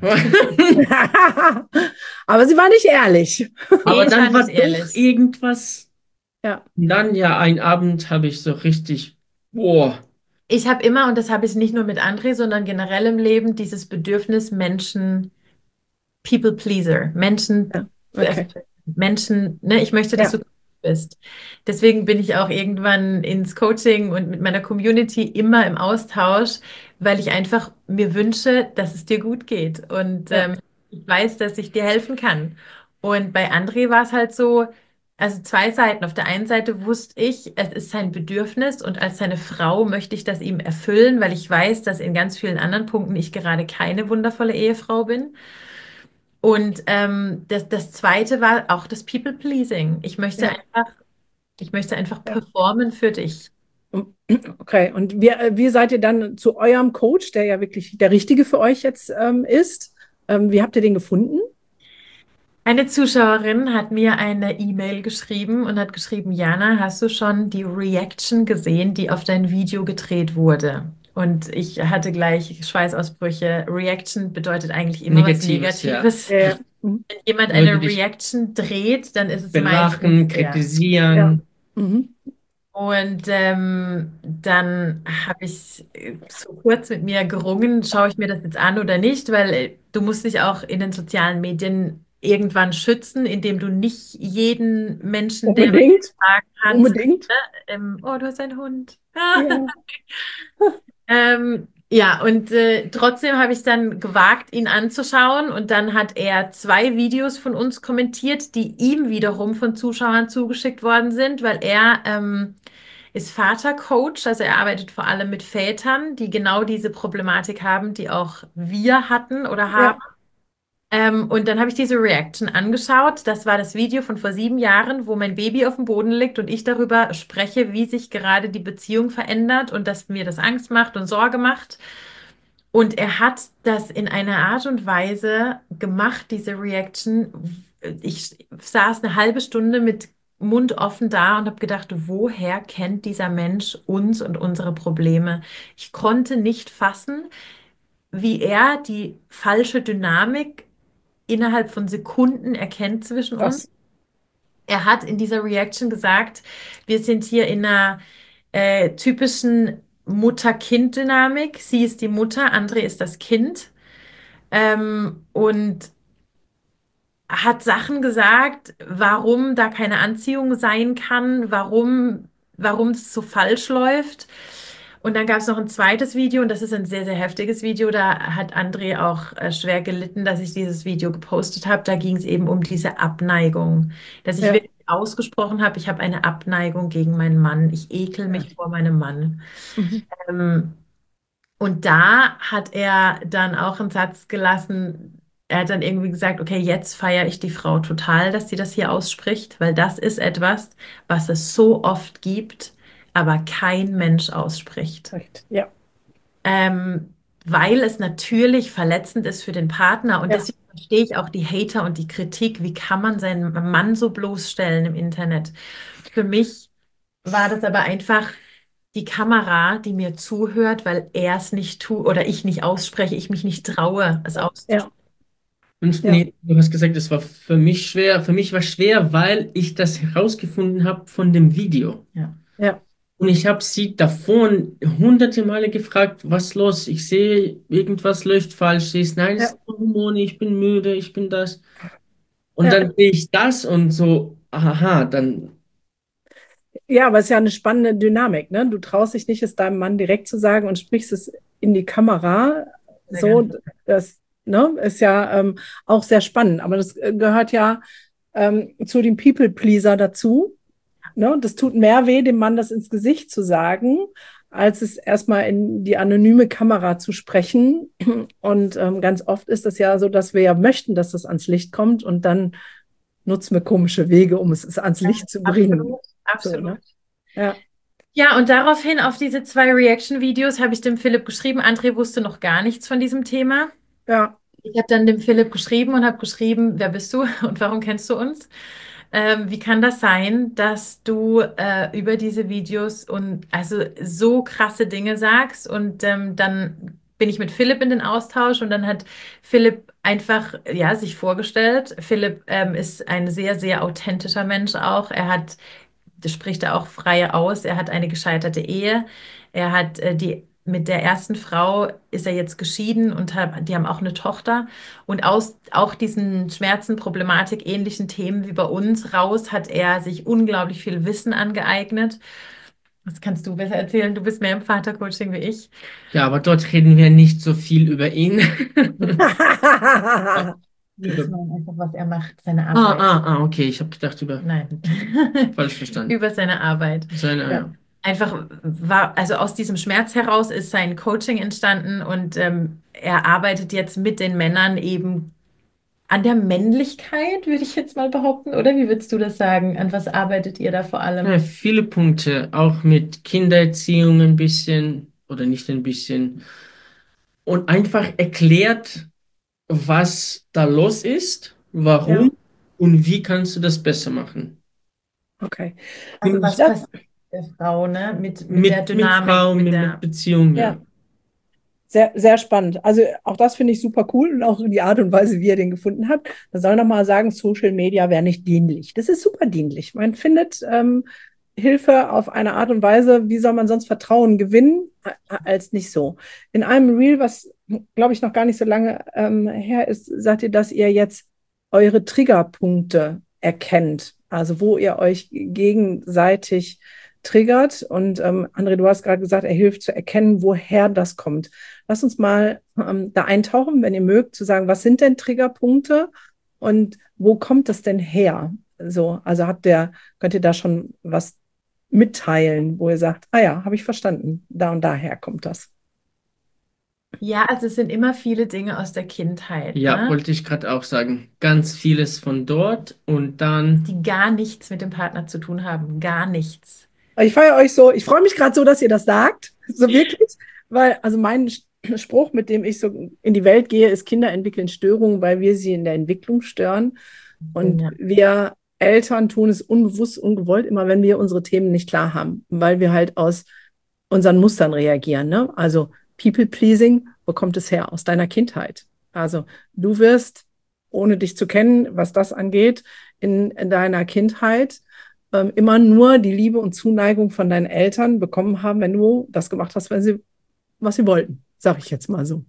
Aber sie war nicht ehrlich. Aber nee, ich war dann war nicht doch ehrlich. irgendwas. Ja, Und dann ja, einen Abend habe ich so richtig, boah, Ich habe immer, und das habe ich nicht nur mit André, sondern generell im Leben, dieses Bedürfnis, Menschen, People Pleaser, Menschen, ja, äh, okay. Menschen, ne, ich möchte, dass du Ja, gut bist. Deswegen bin ich auch irgendwann ins Coaching und mit meiner Community immer im Austausch, weil ich einfach mir wünsche, dass es dir gut geht. Und ja, ähm, ich weiß, dass ich dir helfen kann. Und bei André war es halt so, also zwei Seiten. Auf der einen Seite wusste ich, es ist sein Bedürfnis und als seine Frau möchte ich das ihm erfüllen, weil ich weiß, dass in ganz vielen anderen Punkten ich gerade keine wundervolle Ehefrau bin. Und ähm, das, das Zweite war auch das People-Pleasing. Ich möchte ja, einfach, ich möchte einfach ja. performen für dich. Und- Okay, und wie, äh, wie seid ihr dann zu eurem Coach, der ja wirklich der Richtige für euch jetzt ähm, ist? Ähm, wie habt ihr den gefunden? Eine Zuschauerin hat mir eine E-Mail geschrieben und hat geschrieben, Jana, hast du schon die Reaction gesehen, die auf dein Video gedreht wurde? Und ich hatte gleich Schweißausbrüche. Reaction bedeutet eigentlich immer was Negatives, ja. Negatives. Ja, ja. Mhm. Wenn jemand Leute, eine die dich Reaction dreht, dann ist es belachen, meistens, ja. Ja. kritisieren. Mhm. Und ähm, dann habe ich äh, so kurz mit mir gerungen, schaue ich mir das jetzt an oder nicht, weil äh, du musst dich auch in den sozialen Medien irgendwann schützen, indem du nicht jeden Menschen, der was Unbedingt, sagen kannst, unbedingt. ähm, oh, du hast einen Hund. Ja. Ähm, ja, und äh, trotzdem habe ich dann gewagt, ihn anzuschauen. Und dann hat er zwei Videos von uns kommentiert, die ihm wiederum von Zuschauern zugeschickt worden sind, weil er ähm, ist Vatercoach, also er arbeitet vor allem mit Vätern, die genau diese Problematik haben, die auch wir hatten oder haben. Ja. Ähm, und dann habe ich diese Reaction angeschaut. Das war das Video von vor sieben Jahren, wo mein Baby auf dem Boden liegt und ich darüber spreche, wie sich gerade die Beziehung verändert und dass mir das Angst macht und Sorge macht. Und er hat das in einer Art und Weise gemacht, diese Reaction. Ich saß eine halbe Stunde mit Mund offen da und habe gedacht, woher kennt dieser Mensch uns und unsere Probleme? Ich konnte nicht fassen, wie er die falsche Dynamik innerhalb von Sekunden erkennt zwischen uns. Krass. Er hat in dieser Reaction gesagt, wir sind hier in einer äh, typischen Mutter-Kind-Dynamik. Sie ist die Mutter, André ist das Kind. Ähm, und hat Sachen gesagt, warum da keine Anziehung sein kann, warum, warum es so falsch läuft. Und dann gab es noch ein zweites Video und das ist ein sehr, sehr heftiges Video. Da hat André auch äh, schwer gelitten, dass ich dieses Video gepostet habe. Da ging es eben um diese Abneigung, dass ich Ja. wirklich ausgesprochen habe, ich habe eine Abneigung gegen meinen Mann. Ich ekel Ja. mich vor meinem Mann. Mhm. Ähm, und da hat er dann auch einen Satz gelassen. Er hat dann irgendwie gesagt, okay, jetzt feiere ich die Frau total, dass sie das hier ausspricht, weil das ist etwas, was es so oft gibt, aber kein Mensch ausspricht. Recht. Ja. Ähm, weil es natürlich verletzend ist für den Partner und Ja. deswegen verstehe ich auch die Hater und die Kritik. Wie kann man seinen Mann so bloßstellen im Internet? Für mich war das aber einfach die Kamera, die mir zuhört, weil er es nicht tut oder ich nicht ausspreche, ich mich nicht traue, es auszusprechen. Ja. Und Ja. nee, du hast gesagt, es war für mich schwer. Für mich war schwer, weil ich das herausgefunden habe von dem Video. Ja. Ja. Und ich habe sie davon hunderte Male gefragt, was los? Ich sehe, irgendwas läuft falsch. Sie ist, nein, es Ja. ist Hormone, ich bin müde, ich bin das. Und Ja. dann sehe ich das und so, aha, dann, Ja, aber es ist ja eine spannende Dynamik, ne? Du traust dich nicht, es deinem Mann direkt zu sagen und sprichst es in die Kamera. Sehr So, gerne. das, ne, ist ja ähm, auch sehr spannend. Aber das äh, gehört ja ähm, zu dem People-Pleaser dazu. Ne? Das tut mehr weh, dem Mann das ins Gesicht zu sagen, als es erstmal in die anonyme Kamera zu sprechen. Und ähm, ganz oft ist es ja so, dass wir ja möchten, dass das ans Licht kommt und dann nutzen wir komische Wege, um es ans Licht zu bringen. Absolut, So, absolut. ne? Ja, Ja, und daraufhin auf diese zwei Reaction-Videos habe ich dem Philipp geschrieben. André wusste noch gar nichts von diesem Thema. ja, Ich habe dann dem Philipp geschrieben und habe geschrieben, wer bist du und warum kennst du uns? Ähm, wie kann das sein, dass du äh, über diese Videos und also so krasse Dinge sagst? Und ähm, dann bin ich mit Philipp in den Austausch und dann hat Philipp einfach ja sich vorgestellt. Philipp ähm, ist ein sehr, sehr authentischer Mensch auch. Er hat, das spricht er auch frei aus. Er hat eine gescheiterte Ehe. Er hat äh, die mit der ersten Frau ist er jetzt geschieden und hat, die haben auch eine Tochter. Und aus auch diesen Schmerzen, Problematik, ähnlichen Themen wie bei uns raus, hat er sich unglaublich viel Wissen angeeignet. Das kannst du besser erzählen. Du bist mehr im Vatercoaching wie ich. Ja, aber dort reden wir nicht so viel über ihn. Nee, ich meine einfach, was er macht, seine Ah, Arbeit. ah, ah, okay. Ich habe gedacht über Nein. falsch verstanden. Über seine Arbeit. Seine, Ja. ja. Einfach war, also aus diesem Schmerz heraus ist sein Coaching entstanden und ähm, er arbeitet jetzt mit den Männern eben an der Männlichkeit, würde ich jetzt mal behaupten, oder wie würdest du das sagen? An was arbeitet ihr da vor allem? Ja, viele Punkte, auch mit Kindererziehung ein bisschen oder nicht ein bisschen. Und einfach erklärt, was da los ist, Ja, warum und wie kannst du das besser machen. okay. Also was Ja, passiert mit der Frau, ne? Mit, mit der Mit, mit Dynamik, Frau, mit mit, mit der. Beziehung, ja. ja. Sehr, sehr spannend. Also auch das finde ich super cool und auch die Art und Weise, wie er den gefunden hat. Da soll noch mal sagen, Social Media wäre nicht dienlich. Das ist super dienlich. Man findet ähm, Hilfe auf eine Art und Weise, wie soll man sonst Vertrauen gewinnen, äh, als nicht so. In einem Reel, was glaube ich noch gar nicht so lange ähm, her ist, sagt ihr, dass ihr jetzt eure Triggerpunkte erkennt. Also wo ihr euch gegenseitig triggert. Und ähm, André, du hast gerade gesagt, er hilft zu erkennen, woher das kommt. Lass uns mal ähm, da eintauchen, wenn ihr mögt, zu sagen, was sind denn Triggerpunkte und wo kommt das denn her? So, also habt ihr, könnt ihr da schon was mitteilen, wo ihr sagt, ah ja, habe ich verstanden, da und daher kommt das. Ja, also es sind immer viele Dinge aus der Kindheit, Ja, ne? wollte ich gerade auch sagen. Ganz vieles von dort und dann, Die gar nichts mit dem Partner zu tun haben. Gar nichts. Ich feiere euch so, ich freue mich gerade so, dass ihr das sagt, so wirklich, weil also mein Spruch, mit dem ich so in die Welt gehe, ist, Kinder entwickeln Störungen, weil wir sie in der Entwicklung stören. Und Ja. wir Eltern tun es unbewusst, ungewollt, immer wenn wir unsere Themen nicht klar haben, weil wir halt aus unseren Mustern reagieren. Ne? Also People-Pleasing, wo kommt es her? Aus deiner Kindheit. Also du wirst, ohne dich zu kennen, was das angeht, in, in deiner Kindheit ähm, immer nur die Liebe und Zuneigung von deinen Eltern bekommen haben, wenn du das gemacht hast, wenn sie, was sie wollten, sage ich jetzt mal so.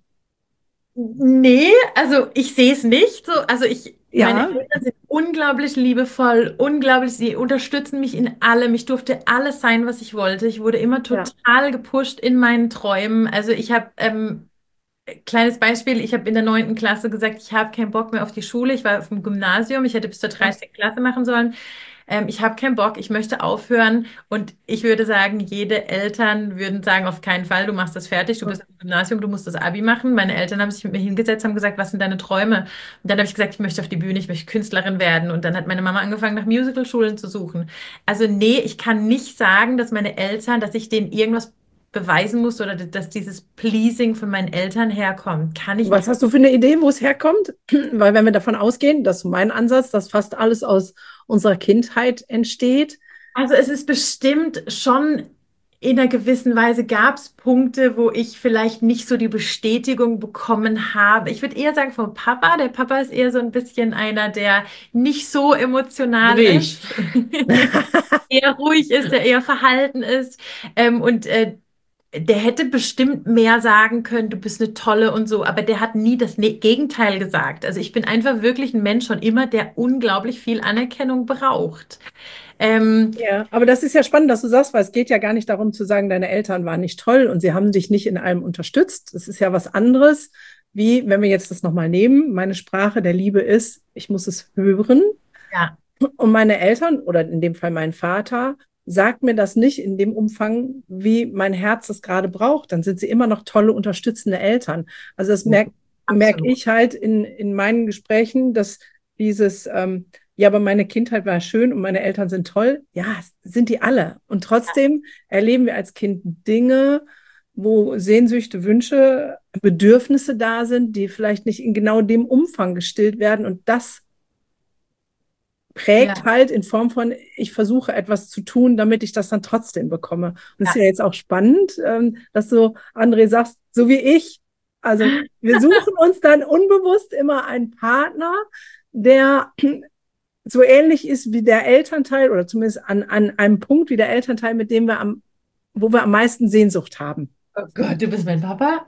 Nee, also ich sehe es nicht so. Also ich, meine Ja, Eltern sind unglaublich liebevoll, unglaublich, sie unterstützen mich in allem. Ich durfte alles sein, was ich wollte. Ich wurde immer ja. total gepusht in meinen Träumen. Also ich habe, ähm, kleines Beispiel, ich habe in der neunten Klasse gesagt, ich habe keinen Bock mehr auf die Schule. Ich war auf dem Gymnasium, ich hätte bis zur dreizehnten Klasse machen sollen. Ähm, ich habe keinen Bock, ich möchte aufhören. Und ich würde sagen, jede Eltern würden sagen, auf keinen Fall, du machst das fertig, du bist im Gymnasium, du musst das Abi machen. Meine Eltern haben sich mit mir hingesetzt, haben gesagt, was sind deine Träume? Und dann habe ich gesagt, ich möchte auf die Bühne, ich möchte Künstlerin werden. Und dann hat meine Mama angefangen, nach Musicalschulen zu suchen. Also nee, ich kann nicht sagen, dass meine Eltern, dass ich denen irgendwas beweisen muss oder dass dieses Pleasing von meinen Eltern herkommt. Kann ich Was nicht. hast du für eine Idee, wo es herkommt? Weil wenn wir davon ausgehen, das ist mein Ansatz, dass fast alles aus unserer Kindheit entsteht. Also es ist bestimmt schon in einer gewissen Weise gab es Punkte, wo ich vielleicht nicht so die Bestätigung bekommen habe. Ich würde eher sagen vom Papa. Der Papa ist eher so ein bisschen einer, der nicht so so emotional wie ist, ich. eher ruhig ist, der eher verhalten ist. Ähm, und äh, der hätte bestimmt mehr sagen können, du bist eine tolle und so, aber der hat nie das Ne- Gegenteil gesagt. Also ich bin einfach wirklich ein Mensch schon immer, der unglaublich viel Anerkennung braucht. Ähm, Ja, aber das ist ja spannend, dass du sagst, weil es geht ja gar nicht darum zu sagen, deine Eltern waren nicht toll und sie haben dich nicht in allem unterstützt. Das ist ja was anderes, wie wenn wir jetzt das nochmal nehmen. Meine Sprache der Liebe ist, ich muss es hören. ja. Und meine Eltern, oder in dem Fall mein Vater, sagt mir das nicht in dem Umfang, wie mein Herz es gerade braucht. Dann sind sie immer noch tolle, unterstützende Eltern. Also das merke merk Absolut. ich halt in, in meinen Gesprächen, dass dieses, ähm, ja, aber meine Kindheit war schön und meine Eltern sind toll. Ja, sind die alle. Und trotzdem erleben wir als Kind Dinge, wo Sehnsüchte, Wünsche, Bedürfnisse da sind, die vielleicht nicht in genau dem Umfang gestillt werden. Und das prägt Ja. halt in Form von, ich versuche etwas zu tun, damit ich das dann trotzdem bekomme. Und es Ja. ist ja jetzt auch spannend, ähm, dass du, André, sagst, so wie ich. Also wir suchen uns dann unbewusst immer einen Partner, der so ähnlich ist wie der Elternteil oder zumindest an, an einem Punkt wie der Elternteil, mit dem wir am, wo wir am meisten Sehnsucht haben. Oh Gott, du bist mein Papa?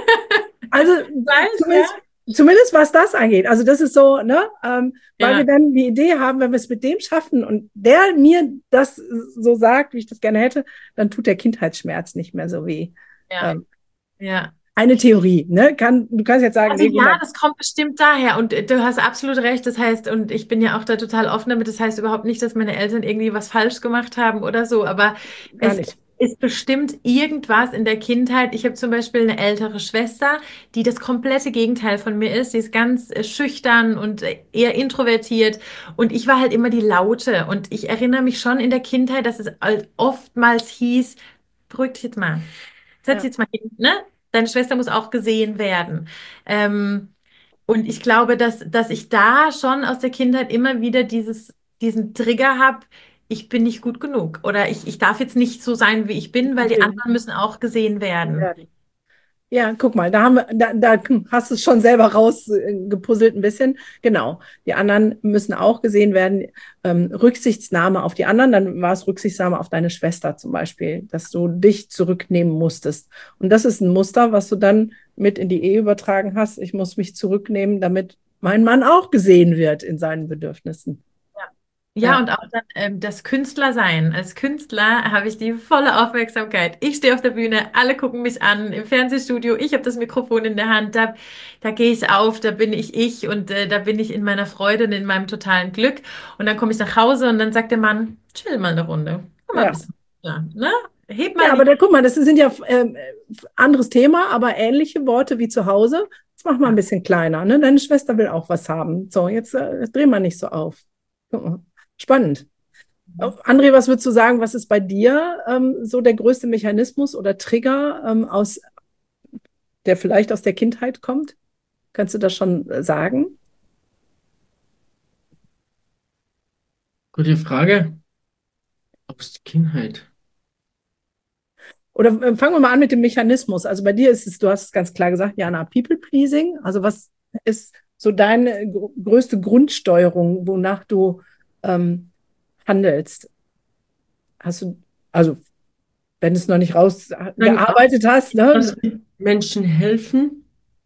Also Weiß, zumindest, zumindest was das angeht. Also das ist so, ne, ähm, weil Ja. wir dann die Idee haben, wenn wir es mit dem schaffen und der mir das so sagt, wie ich das gerne hätte, dann tut der Kindheitsschmerz nicht mehr so weh. Ja. Ähm, Ja. eine Theorie, ne? Kann, du kannst jetzt sagen, Also nee, ja, wunderbar. das kommt bestimmt daher und äh, du hast absolut recht. Das heißt, und ich bin ja auch da total offen damit. Das heißt überhaupt nicht, dass meine Eltern irgendwie was falsch gemacht haben oder so, aber Gar es nicht. ist bestimmt irgendwas in der Kindheit. Ich habe zum Beispiel eine ältere Schwester, die das komplette Gegenteil von mir ist. Die ist ganz äh, schüchtern und äh, eher introvertiert und ich war halt immer die Laute. Und ich erinnere mich schon in der Kindheit, dass es halt oftmals hieß, beruhig dich jetzt mal. Setz Ja. dich jetzt mal hin, ne? Deine Schwester muss auch gesehen werden. Ähm, und ich glaube, dass, dass ich da schon aus der Kindheit immer wieder dieses, diesen Trigger habe, ich bin nicht gut genug oder ich, ich darf jetzt nicht so sein, wie ich bin, weil die anderen müssen auch gesehen werden. Ja. Ja, guck mal, da haben wir, da, da hast du es schon selber rausgepuzzelt ein bisschen. Genau. Die anderen müssen auch gesehen werden. Ähm, Rücksichtsnahme auf die anderen, dann war es Rücksichtsnahme auf deine Schwester zum Beispiel, dass du dich zurücknehmen musstest. Und das ist ein Muster, was du dann mit in die Ehe übertragen hast. Ich muss mich zurücknehmen, damit mein Mann auch gesehen wird in seinen Bedürfnissen. Ja, Ja. und auch dann ähm, das Künstlersein. Als Künstler habe ich die volle Aufmerksamkeit. Ich stehe auf der Bühne, alle gucken mich an, im Fernsehstudio, ich habe das Mikrofon in der Hand, da, da gehe ich auf, da bin ich ich und äh, da bin ich in meiner Freude und in meinem totalen Glück. Und dann komme ich nach Hause und dann sagt der Mann, chill mal eine Runde, komm mal ein Ja. bisschen, ja, ne? Heb Ja, mal aber die. da, guck mal, das sind ja ähm, anderes Thema, aber ähnliche Worte wie zu Hause. Jetzt mach mal ein bisschen kleiner, ne? Deine Schwester will auch was haben. So, jetzt äh, dreh mal nicht so auf. Guck mal. Spannend. Äh, André, was würdest du sagen, was ist bei dir ähm, so der größte Mechanismus oder Trigger, ähm, aus, der vielleicht aus der Kindheit kommt? Kannst du das schon äh, sagen? Gute Frage. Aus der Kindheit. Oder äh, fangen wir mal an mit dem Mechanismus. Also bei dir ist es, du hast es ganz klar gesagt, Jana, People-Pleasing. Also was ist so deine gr- größte Grundsteuerung, wonach du ähm, handelst? Hast du, also wenn du es noch nicht rausgearbeitet hast, ne? Was Menschen helfen?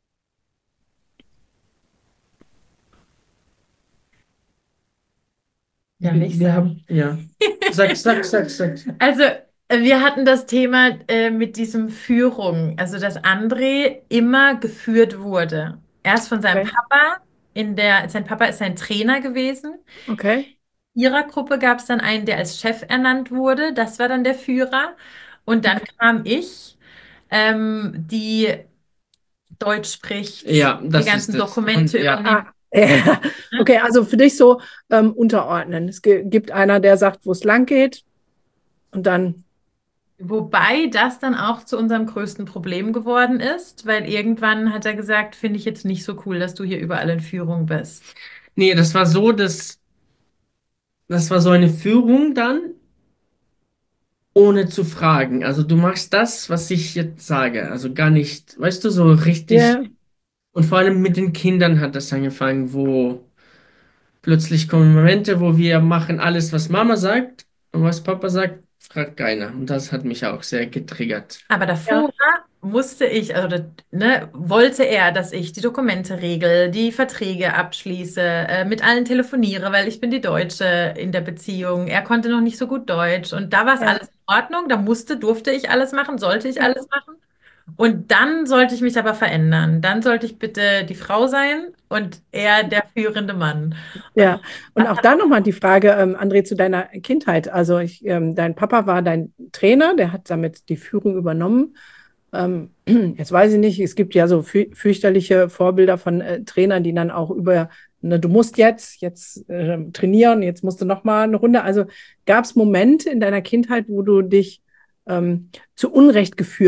Ja, Wir, ich wir sag. haben, ja. Sag, sag, sag, sag. Also, äh, wir hatten das Thema äh, mit diesem Führung, also dass André immer geführt wurde. Erst von seinem Okay. Papa, in der, sein Papa ist sein Trainer gewesen. Okay. In ihrer Gruppe gab es dann einen, der als Chef ernannt wurde, das war dann der Führer. Und dann kam ich, ähm, die Deutsch spricht, Ja, die das ist ganzen es. Dokumente Und ja, übernimmt. Ah, ja. Okay, also für dich so ähm, unterordnen. Es ge- gibt einer, der sagt, wo es lang geht, und dann, Wobei das dann auch zu unserem größten Problem geworden ist, weil irgendwann hat er gesagt, finde ich jetzt nicht so cool, dass du hier überall in Führung bist. nee, das war so, dass das war so eine Führung dann, ohne zu fragen. Also du machst das, was ich jetzt sage. Also gar nicht, weißt du, so richtig. ja, Und vor allem mit den Kindern hat das angefangen, wo plötzlich kommen Momente, wo wir machen alles, was Mama sagt und was Papa sagt, fragt keiner. Und das hat mich auch sehr getriggert. Aber ja, davor musste ich, also ne, wollte er, dass ich die Dokumente regel, die Verträge abschließe, äh, mit allen telefoniere, weil ich bin die Deutsche in der Beziehung. Er konnte noch nicht so gut Deutsch und da war es ja, alles in Ordnung. Da musste, durfte ich alles machen, sollte ich ja. alles machen. Und dann sollte ich mich aber verändern. Dann sollte ich bitte die Frau sein und er der führende Mann. Ja, und auch da nochmal die Frage, ähm, André, zu deiner Kindheit. Also ich, ähm, dein Papa war dein Trainer, der hat damit die Führung übernommen. Ähm, jetzt weiß ich nicht, es gibt ja so fü fürchterliche Vorbilder von äh, Trainern, die dann auch über, ne, du musst jetzt, jetzt äh, trainieren, jetzt musst du nochmal eine Runde. Also gab es Momente in deiner Kindheit, wo du dich ähm, zu Unrecht geführt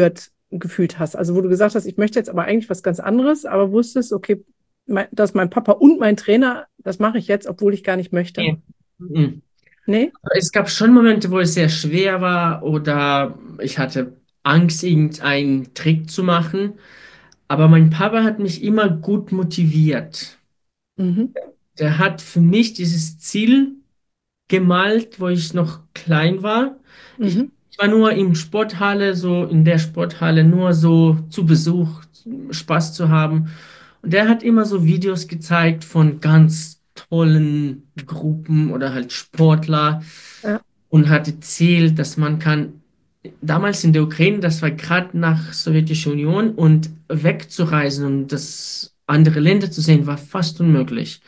gefühlt hast? Also wo du gesagt hast, ich möchte jetzt aber eigentlich was ganz anderes, aber wusstest, okay, mein, dass mein Papa und mein Trainer, das mache ich jetzt, obwohl ich gar nicht möchte. Nee. Mhm. Nee? Es gab schon Momente, wo es sehr schwer war oder ich hatte Angst, irgendeinen Trick zu machen. Aber mein Papa hat mich immer gut motiviert. Mhm. Der hat für mich dieses Ziel gemalt, wo ich noch klein war. Ich, Mhm. ich war nur in Sporthalle, so in der Sporthalle, nur so zu Besuch, Spaß zu haben. Und der hat immer so Videos gezeigt von ganz tollen Gruppen oder halt Sportler Ja. und hat erzählt, dass man kann, damals in der Ukraine, das war gerade nach Sowjetischer Union und wegzureisen und das andere Länder zu sehen, war fast unmöglich.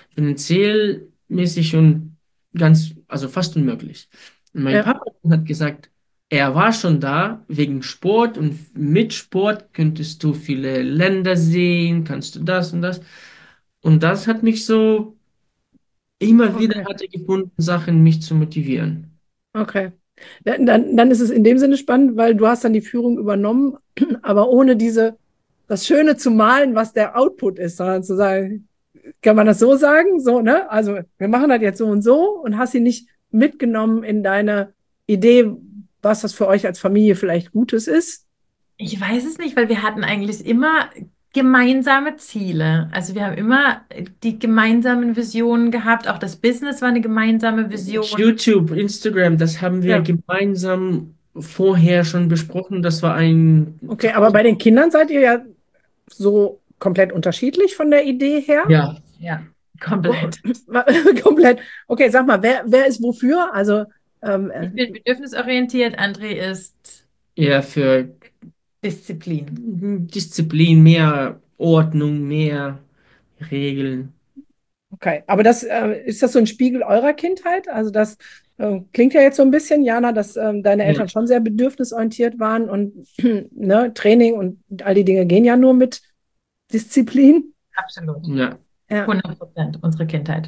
Finanziellmäßig und ganz, also fast unmöglich. Und mein Ja. Papa hat gesagt, er war schon da wegen Sport und mit Sport könntest du viele Länder sehen, kannst du das und das. Und das hat mich so, immer wieder Okay. hat er gefunden, Sachen, mich zu motivieren. Okay. Dann, dann, dann ist es in dem Sinne spannend, weil du hast dann die Führung übernommen, aber ohne diese, das Schöne zu malen, was der Output ist, sondern zu sagen, kann man das so sagen? So, ne? Also wir machen das jetzt so und so und hast sie nicht mitgenommen in deine Idee, was das für euch als Familie vielleicht Gutes ist? Ich weiß es nicht, weil wir hatten eigentlich immer gemeinsame Ziele. Also wir haben immer die gemeinsamen Visionen gehabt. Auch das Business war eine gemeinsame Vision. YouTube, Instagram, das haben wir Ja. gemeinsam vorher schon besprochen. Das war ein. Okay, aber bei den Kindern seid ihr ja so komplett unterschiedlich von der Idee her? Ja, Ja, komplett. Komplett. Okay, sag mal, wer, wer ist wofür? Also, ähm, Ich bin bedürfnisorientiert, André ist eher für Disziplin. Disziplin, mehr Ordnung, mehr Regeln. okay, aber das äh, ist das so ein Spiegel eurer Kindheit? Also das äh, klingt ja jetzt so ein bisschen, Jana, dass ähm, deine Ja. Eltern schon sehr bedürfnisorientiert waren und ne, Training und all die Dinge gehen ja nur mit Disziplin. Absolut. Ja. Ja, hundert Prozent unsere Kindheit.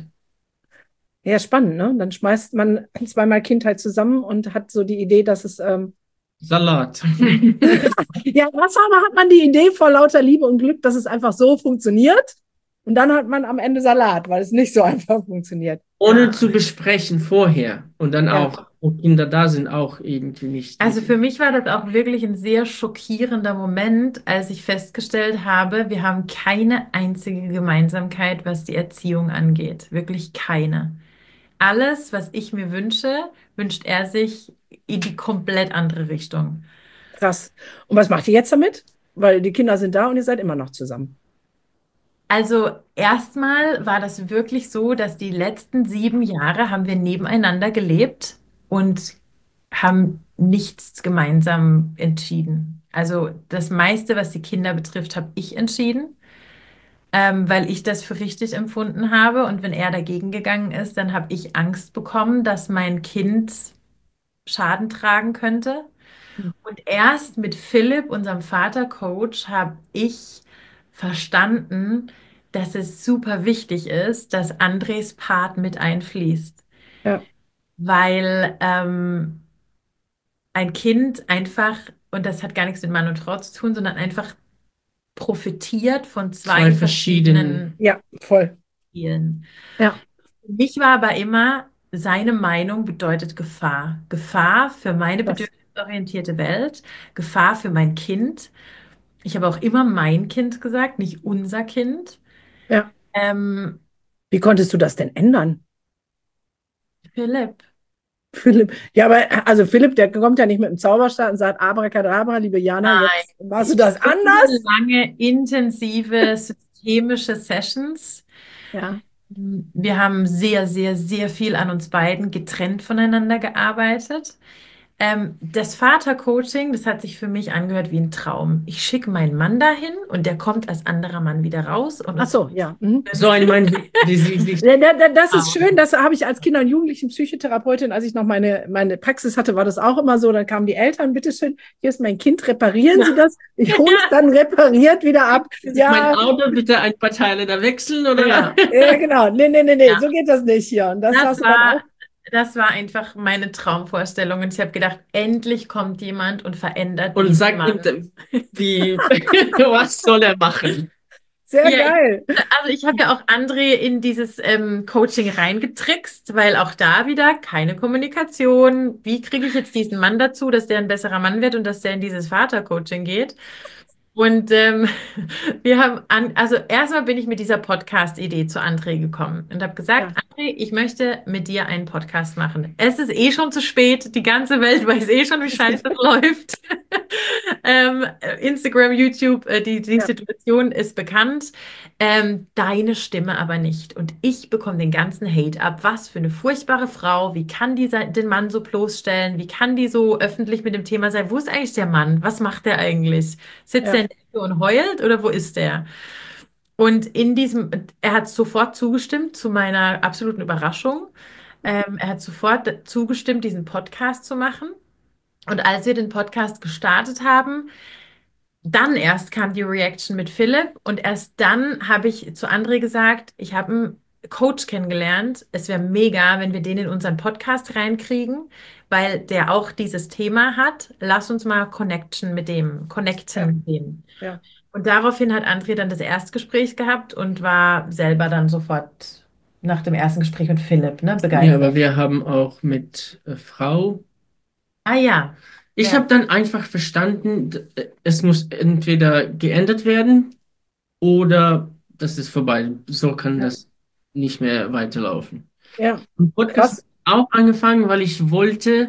ja, spannend, ne? Dann schmeißt man zweimal Kindheit zusammen und hat so die Idee, dass es ähm, Salat. ja, was aber hat man die Idee vor lauter Liebe und Glück, dass es einfach so funktioniert? Und dann hat man am Ende Salat, weil es nicht so einfach funktioniert. Ohne zu besprechen vorher. Und dann Ja. auch, wo Kinder da sind, auch irgendwie nicht. Also für mich war das auch wirklich ein sehr schockierender Moment, als ich festgestellt habe, wir haben keine einzige Gemeinsamkeit, was die Erziehung angeht. Wirklich keine. Alles, was ich mir wünsche, wünscht er sich in die komplett andere Richtung. Krass. Und was macht ihr jetzt damit? Weil die Kinder sind da und ihr seid immer noch zusammen. Also erstmal war das wirklich so, dass die letzten sieben Jahre haben wir nebeneinander gelebt und haben nichts gemeinsam entschieden. Also das meiste, was die Kinder betrifft, habe ich entschieden, ähm, weil ich das für richtig empfunden habe. Und wenn er dagegen gegangen ist, dann habe ich Angst bekommen, dass mein Kind Schaden tragen könnte. Und erst mit Philipp, unserem Vatercoach, habe ich verstanden, dass es super wichtig ist, dass Andres Part mit einfließt. Ja. Weil ähm, ein Kind einfach, und das hat gar nichts mit Mann und Frau zu tun, sondern einfach profitiert von zwei, Zwei verschiedenen verschiedenen. Ja, voll. Stilen. Ja. Für mich war aber immer, seine Meinung bedeutet Gefahr. Gefahr für meine Krass. bedürfnisorientierte Welt, Gefahr für mein Kind. Ich habe auch immer mein Kind gesagt, nicht unser Kind. Ja. Ähm, Wie konntest du das denn ändern? Philipp. Philipp, ja, aber also Philipp, der kommt ja nicht mit dem Zauberstab und sagt Abracadabra, liebe Jana, jetzt machst du das So anders? lange intensive systemische Sessions. Ja. Wir haben sehr, sehr, sehr viel an uns beiden getrennt voneinander gearbeitet. Ähm, das Vatercoaching, das hat sich für mich angehört wie ein Traum. Ich schicke meinen Mann dahin und der kommt als anderer Mann wieder raus. Und Ach so, ja. Mhm. So ein Mann, wie, wie sie sich. Ja, da- da- Das ist schön, das habe ich als Kinder- und Jugendlichen-Psychotherapeutin, als ich noch meine, meine Praxis hatte, war das auch immer so. Dann kamen die Eltern, bitteschön, hier ist mein Kind, reparieren Sie das? Ich hole es dann repariert wieder ab. Mein Ja, Auto, bitte ein paar Teile da wechseln, oder? ja, ja, genau. Nee, nee, nee, nee, Ja. so geht das nicht hier. Und das Das hast du dann war auch. das war einfach meine Traumvorstellung. Und ich habe gedacht, endlich kommt jemand und verändert Und diesen sagt Mann. ihm, wie, was soll er machen? Sehr Ja, ich, geil. also ich habe ja auch André in dieses ähm, Coaching reingetrickst, weil auch da wieder keine Kommunikation. Wie kriege ich jetzt diesen Mann dazu, dass der ein besserer Mann wird und dass der in dieses Vater-Coaching geht? Und ähm, wir haben, an, also erstmal bin ich mit dieser Podcast-Idee zu André gekommen und habe gesagt, Ja, André, ich möchte mit dir einen Podcast machen. Es ist eh schon zu spät, die ganze Welt weiß eh schon, wie scheiße es läuft. Ähm, Instagram, YouTube, äh, die, die ja, Situation ist bekannt. Ähm, deine Stimme aber nicht. Und ich bekomme den ganzen Hate ab. Was für eine furchtbare Frau. Wie kann die se- den Mann so bloßstellen? Wie kann die so öffentlich mit dem Thema sein? Wo ist eigentlich der Mann? Was macht der eigentlich? Sitzt er ja. in der Ecke und heult oder wo ist der? Und in diesem, er hat sofort zugestimmt, zu meiner absoluten Überraschung. Ähm, er hat sofort zugestimmt, diesen Podcast zu machen. Und als wir den Podcast gestartet haben, dann erst kam die Reaction mit Philipp und erst dann habe ich zu André gesagt, ich habe einen Coach kennengelernt. Es wäre mega, wenn wir den in unseren Podcast reinkriegen, weil der auch dieses Thema hat. Lass uns mal Connection mit dem, connecten Ja, mit dem. ja. Und daraufhin hat André dann das Erstgespräch gehabt und war selber dann sofort nach dem ersten Gespräch mit Philipp, ne, Ja, aber begeistert. wir haben auch mit äh, Frau. Ah ja, Ich ja, habe dann einfach verstanden, d- äh, es muss entweder geändert werden oder das ist vorbei. So kann Ja, das nicht mehr weiterlaufen. ja. Und Podcast Krass. habe ich auch angefangen, weil ich wollte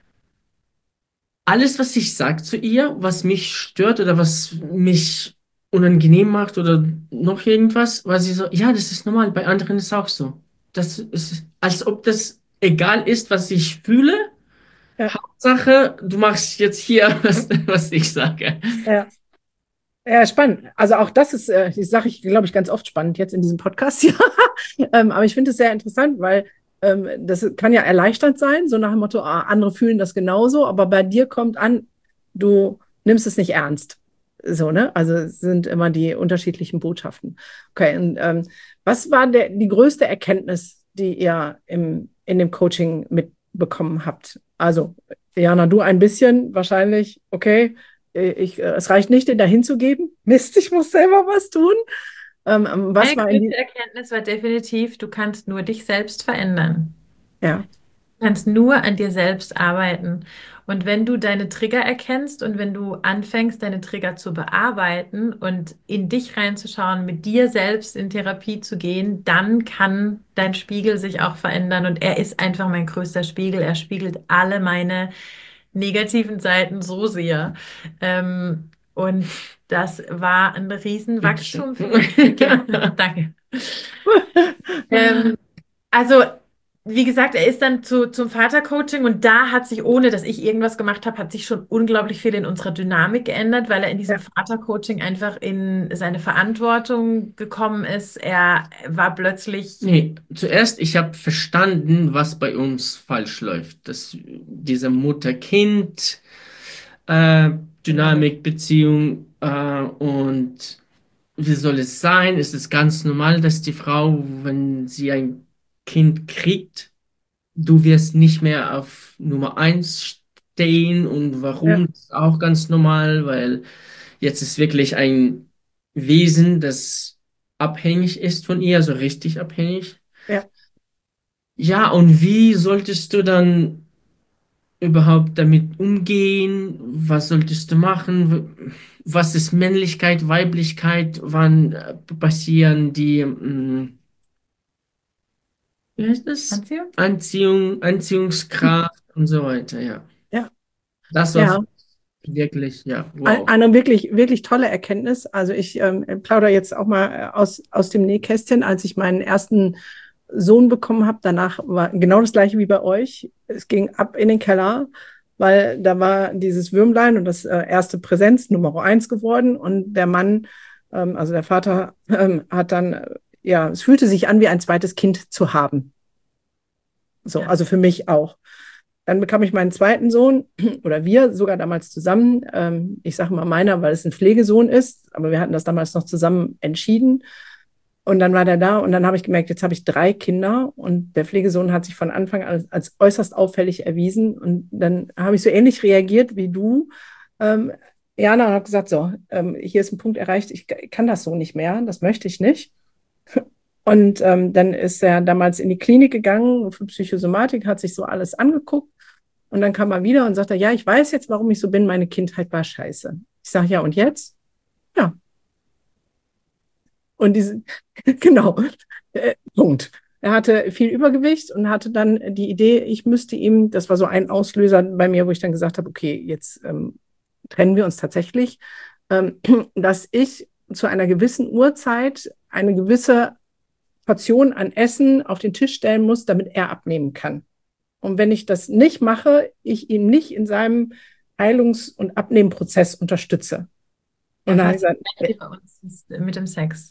alles, was ich sage zu ihr, was mich stört oder was mich unangenehm macht oder noch irgendwas, war sie so, ja, das ist normal, bei anderen ist es auch so. Das ist, als ob das egal ist, was ich fühle. Ja, Hauptsache, du machst jetzt hier, was, was ich sage. ja. Ja, spannend. Also auch das ist, äh, das sage ich, glaube ich, ganz oft spannend jetzt in diesem Podcast. Ja. Ähm, aber ich finde es sehr interessant, weil ähm, das kann ja erleichternd sein, so nach dem Motto, ah, andere fühlen das genauso, aber bei dir kommt an, du nimmst es nicht ernst. So, ne? Also es sind immer die unterschiedlichen Botschaften. Okay, und ähm, was war der, die größte Erkenntnis, die ihr im, in dem Coaching mitbekommen habt? Also, Jana, du ein bisschen wahrscheinlich, okay. Ich, äh, es reicht nicht, den dahin zu geben. Mist, ich muss selber was tun. Ähm, ähm, was meine war in größte die, Erkenntnis war definitiv, du kannst nur dich selbst verändern. ja, Du kannst nur an dir selbst arbeiten. Und wenn du deine Trigger erkennst und wenn du anfängst, deine Trigger zu bearbeiten und in dich reinzuschauen, mit dir selbst in Therapie zu gehen, dann kann dein Spiegel sich auch verändern. Und er ist einfach mein größter Spiegel. Er spiegelt alle meine negativen Seiten so sehr. Ähm, und das war ein Bitteschön. Riesenwachstum für mich. Ja, danke. Ähm, also, wie gesagt, er ist dann zu, zum Vatercoaching und da hat sich, ohne dass ich irgendwas gemacht habe, hat sich schon unglaublich viel in unserer Dynamik geändert, weil er in diesem ja, Vatercoaching einfach in seine Verantwortung gekommen ist. Er war plötzlich, Nee, zuerst, ich habe verstanden, was bei uns falsch läuft. Dass diese Mutter-Kind, äh, Dynamik, Beziehung, äh, und wie soll es sein? Es ist ganz normal, dass die Frau, wenn sie ein Kind kriegt, du wirst nicht mehr auf Nummer eins stehen. Und ja, warum? Das ist auch ganz normal, weil jetzt ist wirklich ein Wesen, das abhängig ist von ihr, also richtig abhängig. ja, Ja, und wie solltest du dann überhaupt damit umgehen? Was solltest du machen? Was ist Männlichkeit, Weiblichkeit? Wann äh, passieren die, mh, wie heißt das? Anziehung? Anziehung, Anziehungskraft und so weiter, ja. ja, Das war ja. wirklich, ja, Ein- wow. Eine wirklich, wirklich tolle Erkenntnis. Also ich ähm, plaudere jetzt auch mal äh, aus, aus dem Nähkästchen, als ich meinen ersten Sohn bekommen habe. Danach war genau das gleiche wie bei euch. Es ging ab in den Keller, weil da war dieses Würmlein und das äh, erste Präsenz Nummer eins geworden. Und der Mann, ähm, also der Vater, ähm, hat dann, äh, ja, es fühlte sich an, wie ein zweites Kind zu haben. So, Ja. also für mich auch. Dann bekam ich meinen zweiten Sohn oder wir sogar damals zusammen. Ähm, ich sage mal meiner, weil es ein Pflegesohn ist, aber wir hatten das damals noch zusammen entschieden. Und dann war der da und dann habe ich gemerkt, jetzt habe ich drei Kinder und der Pflegesohn hat sich von Anfang an als, als äußerst auffällig erwiesen. Und dann habe ich so ähnlich reagiert wie du, ähm, Jana, und habe gesagt, so, ähm, hier ist ein Punkt erreicht, ich kann das so nicht mehr, das möchte ich nicht. Und ähm, dann ist er damals in die Klinik gegangen für Psychosomatik, hat sich so alles angeguckt und dann kam er wieder und sagte, ja, ich weiß jetzt, warum ich so bin, meine Kindheit war scheiße. Ich sage, ja, und jetzt? Ja. Und diese, genau, äh, Punkt. Er hatte viel Übergewicht und hatte dann die Idee, ich müsste ihm, das war so ein Auslöser bei mir, wo ich dann gesagt habe, okay, jetzt ähm, trennen wir uns tatsächlich, ähm, dass ich zu einer gewissen Uhrzeit eine gewisse Portion an Essen auf den Tisch stellen muss, damit er abnehmen kann. Und wenn ich das nicht mache, ich ihn nicht in seinem Heilungs- und Abnehmprozess unterstütze. Und Ja, dann habe ich fast gesagt, wie bei uns ist mit dem Sex.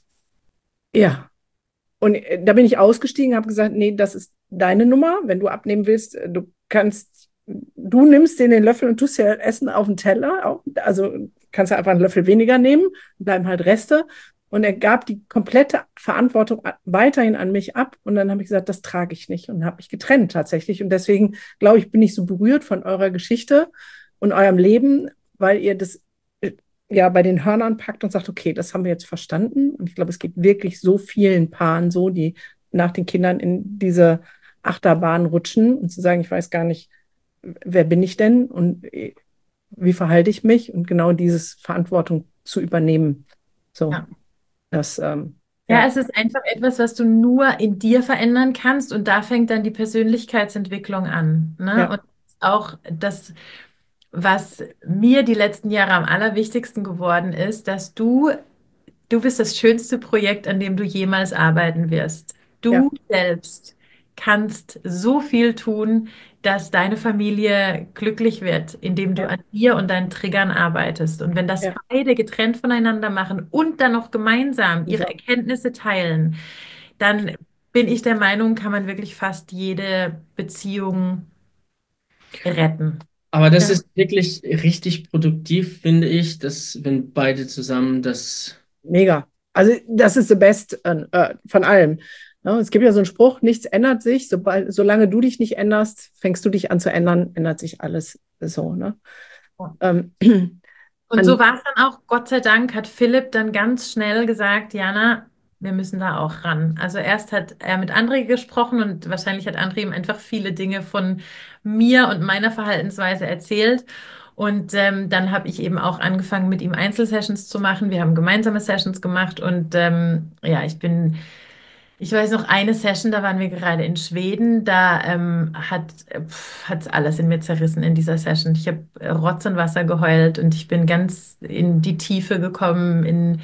ja. Und äh, da bin ich ausgestiegen, habe gesagt, nee, das ist deine Nummer. Wenn du abnehmen willst, äh, du kannst, du nimmst dir den Löffel und tust ja Essen auf den Teller. Auch, also kannst du einfach einen Löffel weniger nehmen, bleiben halt Reste. Und er gab die komplette Verantwortung weiterhin an mich ab. Und dann habe ich gesagt, das trage ich nicht und habe mich getrennt tatsächlich. Und deswegen, glaube ich, bin ich so berührt von eurer Geschichte und eurem Leben, weil ihr das äh, ja bei den Hörnern packt und sagt, okay, das haben wir jetzt verstanden. Und ich glaube, es geht wirklich so vielen Paaren so, die nach den Kindern in diese Achterbahn rutschen und zu sagen, ich weiß gar nicht, wer bin ich denn und wie verhalte ich mich und genau dieses Verantwortung zu übernehmen. So, Ja. das, ähm, Ja, ja, es ist einfach etwas, was du nur in dir verändern kannst und da fängt dann die Persönlichkeitsentwicklung an, ne? ja, Und auch das, was mir die letzten Jahre am allerwichtigsten geworden ist, dass du, du bist das schönste Projekt, an dem du jemals arbeiten wirst. ja, Du selbst kannst so viel tun, dass deine Familie glücklich wird, indem du ja, an dir und deinen Triggern arbeitest. Und wenn das ja, beide getrennt voneinander machen und dann noch gemeinsam ihre super. Erkenntnisse teilen, dann bin ich der Meinung, kann man wirklich fast jede Beziehung retten. Aber das Ja, ist wirklich richtig produktiv, finde ich, dass wenn beide zusammen das. mega. Also das ist the best äh, äh, von allem. Ja, es gibt ja so einen Spruch, nichts ändert sich, sobald, solange du dich nicht änderst, fängst du dich an zu ändern, ändert sich alles so. Ne? Ähm, Und so an, war es dann auch, Gott sei Dank hat Philipp dann ganz schnell gesagt, Jana, wir müssen da auch ran. Also erst hat er mit André gesprochen und wahrscheinlich hat André ihm einfach viele Dinge von mir und meiner Verhaltensweise erzählt. Und ähm, dann habe ich eben auch angefangen, mit ihm Einzelsessions zu machen. Wir haben gemeinsame Sessions gemacht und ähm, ja, ich bin ich weiß noch eine Session, da waren wir gerade in Schweden, da ähm, hat es alles in mir zerrissen in dieser Session. Ich habe Rotz und Wasser geheult und ich bin ganz in die Tiefe gekommen, in,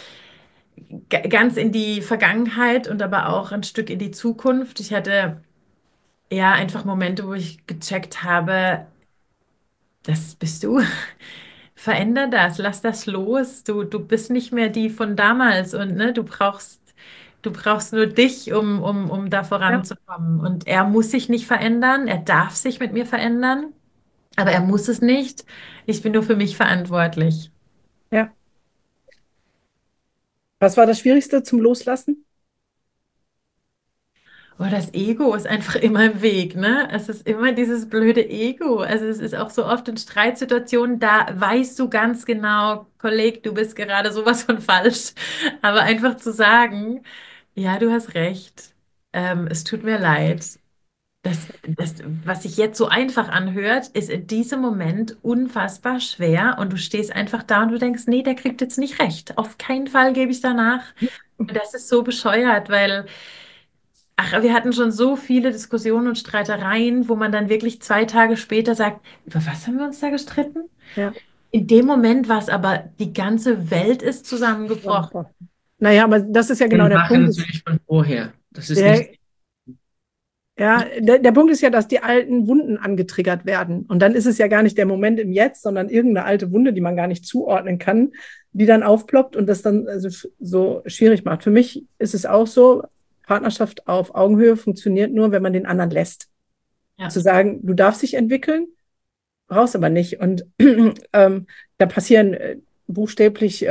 ga- ganz in die Vergangenheit und aber auch ein Stück in die Zukunft. Ich hatte ja einfach Momente, wo ich gecheckt habe, das bist du. Veränder das, lass das los. Du, du bist nicht mehr die von damals und ne, du brauchst, du brauchst nur dich, um, um, um da ja, voranzukommen. Und er muss sich nicht verändern, er darf sich mit mir verändern, aber er muss es nicht. Ich bin nur für mich verantwortlich. ja. Was war das Schwierigste zum Loslassen? Aber das Ego ist einfach immer im Weg, ne? Es ist immer dieses blöde Ego. Also es ist auch so oft in Streitsituationen, da weißt du ganz genau, Kolleg, du bist gerade sowas von falsch. Aber einfach zu sagen, ja, du hast recht, ähm, es tut mir leid. Das, das, was sich jetzt so einfach anhört, ist in diesem Moment unfassbar schwer und du stehst einfach da und du denkst, nee, der kriegt jetzt nicht recht. Auf keinen Fall gebe ich danach. Und das ist so bescheuert, weil ach, wir hatten schon so viele Diskussionen und Streitereien, wo man dann wirklich zwei Tage später sagt, über was haben wir uns da gestritten? Ja, In dem Moment war es aber, die ganze Welt ist zusammengebrochen. zusammengebrochen. Naja, aber das ist ja genau Den der Wachen Punkt. Ist, natürlich von vorher. Das ist nicht. der, ja, der, der Punkt ist ja, dass die alten Wunden angetriggert werden. Und dann ist es ja gar nicht der Moment im Jetzt, sondern irgendeine alte Wunde, die man gar nicht zuordnen kann, die dann aufploppt und das dann also so schwierig macht. Für mich ist es auch so, Partnerschaft auf Augenhöhe funktioniert nur, wenn man den anderen lässt. Ja. Zu sagen, du darfst dich entwickeln, brauchst aber nicht. Und ähm, da passieren äh, buchstäblich äh,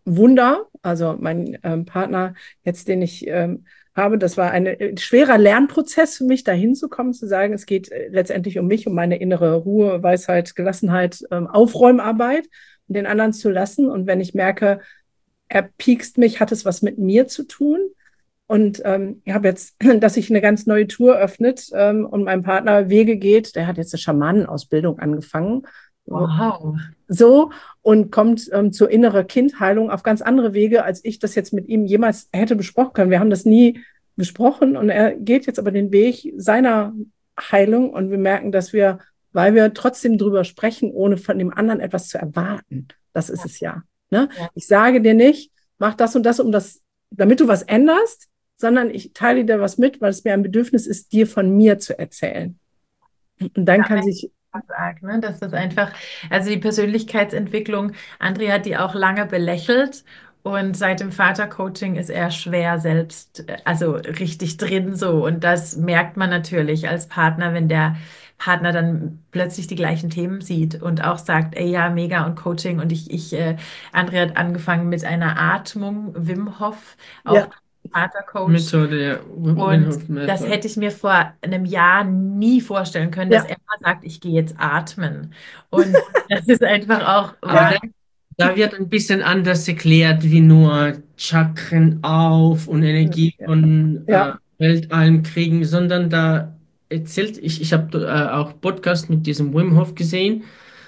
Wunder. Also mein ähm, Partner, jetzt den ich ähm, habe, das war ein äh, schwerer Lernprozess für mich, da hinzukommen, zu sagen, es geht äh, letztendlich um mich, um meine innere Ruhe, Weisheit, Gelassenheit, ähm, Aufräumarbeit und den anderen zu lassen. Und wenn ich merke, er piekst mich, hat es was mit mir zu tun. Und ähm, ich habe jetzt, dass sich eine ganz neue Tour öffnet ähm, und mein Partner Wege geht. Der hat jetzt eine Schamanenausbildung angefangen. Wow. So und kommt ähm, zur inneren Kindheilung auf ganz andere Wege, als ich das jetzt mit ihm jemals hätte besprochen können. Wir haben das nie besprochen und er geht jetzt aber den Weg seiner Heilung und wir merken, dass wir, weil wir trotzdem drüber sprechen, ohne von dem anderen etwas zu erwarten. Das ist es ja. Ne? Ja. Ich sage dir nicht, mach das und das, um das, damit du was änderst, sondern ich teile dir was mit, weil es mir ein Bedürfnis ist, dir von mir zu erzählen. Und dann Ja, kann sich Arg, ne? Dass das einfach, also die Persönlichkeitsentwicklung, André hat die auch lange belächelt und seit dem Vatercoaching ist er schwer selbst, äh, also richtig drin so und das merkt man natürlich als Partner, wenn der Partner dann plötzlich die gleichen Themen sieht und auch sagt, ey ja, mega und Coaching und ich, ich, äh, André hat angefangen mit einer Atmung, Wim Hof, auch ja, Vatercoach. Methode, ja. Und das hätte ich mir vor einem Jahr nie vorstellen können, dass ja. er mal sagt, ich gehe jetzt atmen. Und das ist einfach auch Aber wahr. da, da wird ein bisschen anders erklärt, wie nur Chakren auf und Energie Ja. von äh, Ja. Weltallem kriegen, sondern da erzählt, ich, ich habe äh, auch Podcast mit diesem Wim Hof gesehen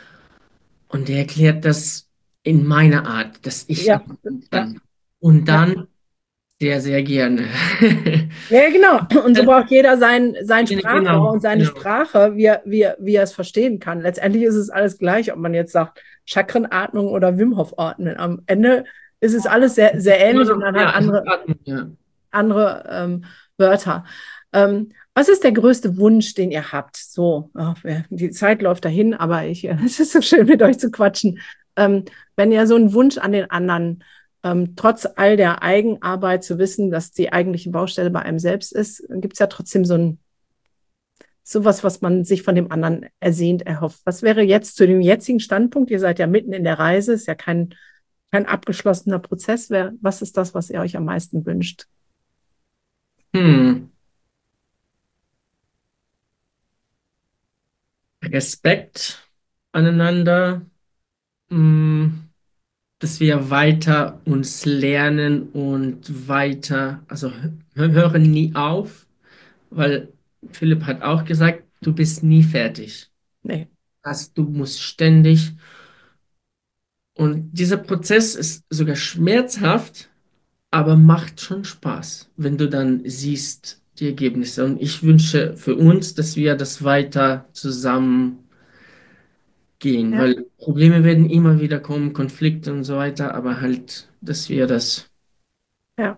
und der erklärt das in meiner Art, dass ich Ja, atmen ja, kann. Und ja. dann sehr, sehr gerne. Ja, genau. Und so braucht jeder sein, sein Sprachrohr Genau, und seine genau. Sprache, wie er, wie er, wie er es verstehen kann. Letztendlich ist es alles gleich, ob man jetzt sagt Chakrenatmung oder Wim Hof atmen. Am Ende ist es alles sehr, sehr ähnlich und dann halt Ja, es ist andere, Atmen, ja. andere ähm, Wörter. Ähm, was ist der größte Wunsch, den ihr habt? So, ach, die Zeit läuft dahin, aber ich, es ist so schön, mit euch zu quatschen. Ähm, wenn ihr so einen Wunsch an den anderen ähm, trotz all der Eigenarbeit zu wissen, dass die eigentliche Baustelle bei einem selbst ist, gibt es ja trotzdem so ein sowas, was man sich von dem anderen ersehnt, erhofft. Was wäre jetzt zu dem jetzigen Standpunkt? Ihr seid ja mitten in der Reise, ist ja kein, kein abgeschlossener Prozess. Wer, was ist das, was ihr euch am meisten wünscht? Hm. Respekt aneinander, hm, dass wir weiter uns lernen und weiter, also hö- hören nie auf, weil Philipp hat auch gesagt, du bist nie fertig. Nee. Also du musst ständig, und dieser Prozess ist sogar schmerzhaft, aber macht schon Spaß, wenn du dann siehst die Ergebnisse. Und ich wünsche für uns, dass wir das weiter zusammen gehen, Ja. weil Probleme werden immer wieder kommen, Konflikte und so weiter, aber halt, dass wir das. Ja.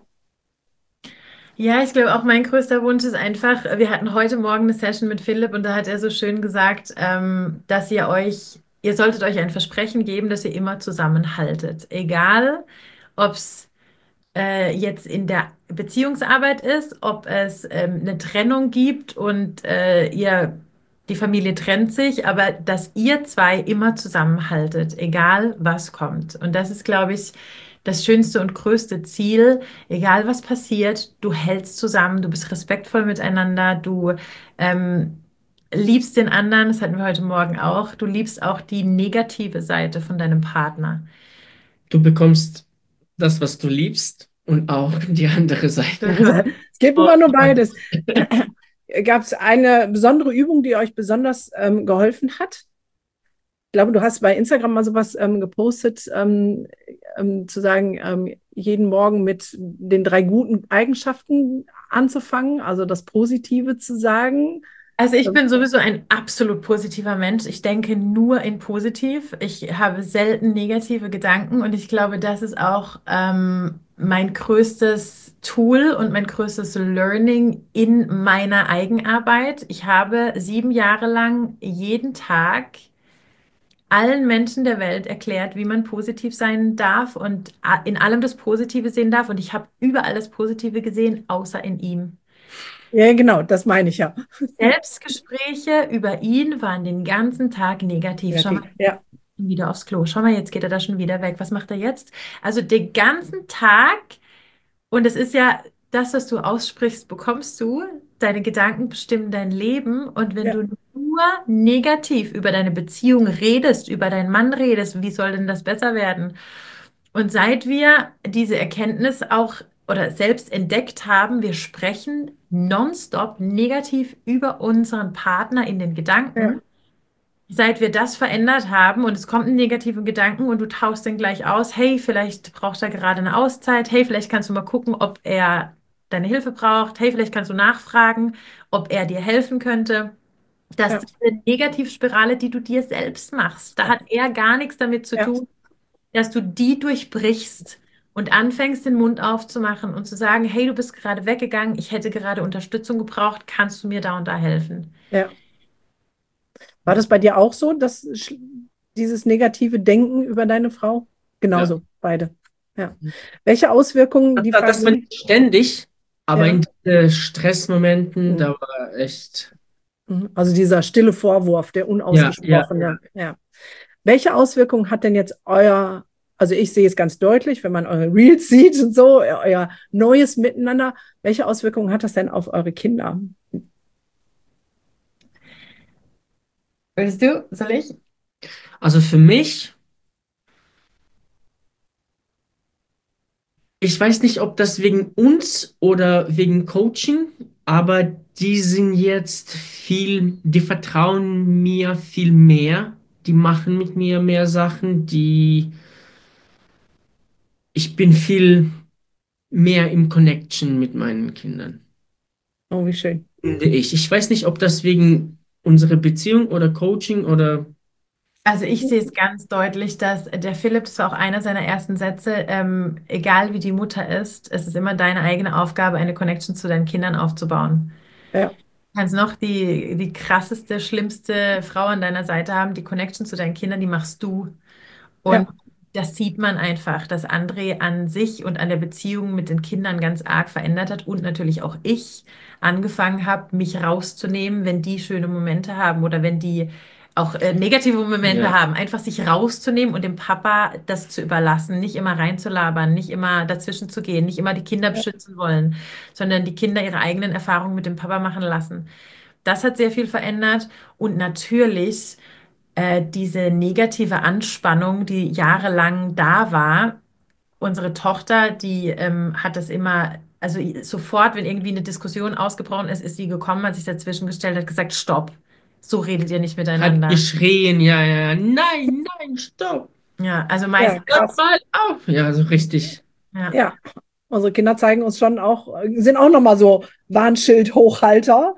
Ja, ich glaube auch mein größter Wunsch ist einfach, wir hatten heute Morgen eine Session mit Philipp und da hat er so schön gesagt, ähm, dass ihr euch, ihr solltet euch ein Versprechen geben, dass ihr immer zusammenhaltet. Egal, ob es äh, jetzt in der Beziehungsarbeit ist, ob es ähm, eine Trennung gibt und äh, ihr, die Familie trennt sich, aber dass ihr zwei immer zusammenhaltet, egal was kommt. Und das ist, glaube ich, das schönste und größte Ziel. Egal was passiert, du hältst zusammen, du bist respektvoll miteinander, du ähm, liebst den anderen, das hatten wir heute Morgen auch, du liebst auch die negative Seite von deinem Partner. Du bekommst das, was du liebst und auch die andere Seite. Es gibt immer nur beides. Gab es eine besondere Übung, die euch besonders ähm, geholfen hat? Ich glaube, du hast bei Instagram mal sowas ähm, gepostet, ähm, ähm, zu sagen, ähm, jeden Morgen mit den drei guten Eigenschaften anzufangen, also das Positive zu sagen. Also ich bin sowieso ein absolut positiver Mensch. Ich denke nur in positiv. Ich habe selten negative Gedanken und ich glaube, das ist auch ähm, mein größtes Tool und mein größtes Learning in meiner Eigenarbeit. Ich habe sieben Jahre lang jeden Tag allen Menschen der Welt erklärt, wie man positiv sein darf und a- in allem das Positive sehen darf. Und ich habe überall das Positive gesehen, außer in ihm. Ja, genau, das meine ich ja. Selbstgespräche über ihn waren den ganzen Tag negativ. Schau mal, Ja, Wieder aufs Klo. Schau mal, jetzt geht er da schon wieder weg. Was macht er jetzt? Also den ganzen Tag, und es ist ja das, was du aussprichst, bekommst du. Deine Gedanken bestimmen dein Leben. Und wenn Ja, du nur negativ über deine Beziehung redest, über deinen Mann redest, wie soll denn das besser werden? Und seit wir diese Erkenntnis auch oder selbst entdeckt haben, wir sprechen nonstop negativ über unseren Partner in den ja, Gedanken. Seit wir das verändert haben und es kommt ein negativer Gedanken und du tauchst den gleich aus, hey, vielleicht braucht er gerade eine Auszeit, hey, vielleicht kannst du mal gucken, ob er deine Hilfe braucht, hey, vielleicht kannst du nachfragen, ob er dir helfen könnte. Das ja, ist eine Negativspirale, die du dir selbst machst. Da hat er gar nichts damit zu ja, tun, dass du die durchbrichst und anfängst, den Mund aufzumachen und zu sagen, hey, du bist gerade weggegangen, ich hätte gerade Unterstützung gebraucht, kannst du mir da und da helfen? ja. War das bei dir auch so, dass sch- dieses negative Denken über deine Frau? Ja. Genauso, beide. Ja. Welche Auswirkungen, Das, die war- Frage das war will ich, nicht ständig, aber ja. in diesen Stressmomenten, Mhm. da war echt, Mhm. Also dieser stille Vorwurf, der ja, ja, unausgesprochene, ja. Welche Auswirkungen hat denn jetzt euer, also ich sehe es ganz deutlich, wenn man eure Reels sieht und so, euer neues Miteinander, welche Auswirkungen hat das denn auf eure Kinder? Willst du? Soll ich? also für mich, ich weiß nicht, ob das wegen uns oder wegen Coaching, aber die sind jetzt viel, die vertrauen mir viel mehr, die machen mit mir mehr Sachen, die, ich bin viel mehr im Connection mit meinen Kindern, Oh, wie schön. finde ich. Ich weiß nicht, ob das wegen unserer Beziehung oder Coaching oder, Also ich sehe es ganz deutlich, dass der Philipp, das war auch einer seiner ersten Sätze, ähm, egal wie die Mutter ist, es ist immer deine eigene Aufgabe, eine Connection zu deinen Kindern aufzubauen. Ja, Du kannst noch die, die krasseste, schlimmste Frau an deiner Seite haben, die Connection zu deinen Kindern, die machst du. Und ja, das sieht man einfach, dass André an sich und an der Beziehung mit den Kindern ganz arg verändert hat und natürlich auch ich angefangen habe, mich rauszunehmen, wenn die schöne Momente haben oder wenn die auch äh, negative Momente ja, haben, einfach sich rauszunehmen und dem Papa das zu überlassen, nicht immer reinzulabern, nicht immer dazwischen zu gehen, nicht immer die Kinder ja, beschützen wollen, sondern die Kinder ihre eigenen Erfahrungen mit dem Papa machen lassen. Das hat sehr viel verändert und natürlich äh, diese negative Anspannung, die jahrelang da war. Unsere Tochter, die ähm, hat das immer, also i- sofort, wenn irgendwie eine Diskussion ausgebrochen ist, ist sie gekommen, hat sich dazwischen gestellt, hat gesagt, Stopp, so redet ihr nicht hat miteinander. geschrien, ja, ja, ja, nein, nein, stopp, Ja, also ja, meist, hört krass. mal auf. Ja, so richtig. ja. Ja, unsere Kinder zeigen uns schon auch, sind auch nochmal so Warnschild-Hochhalter.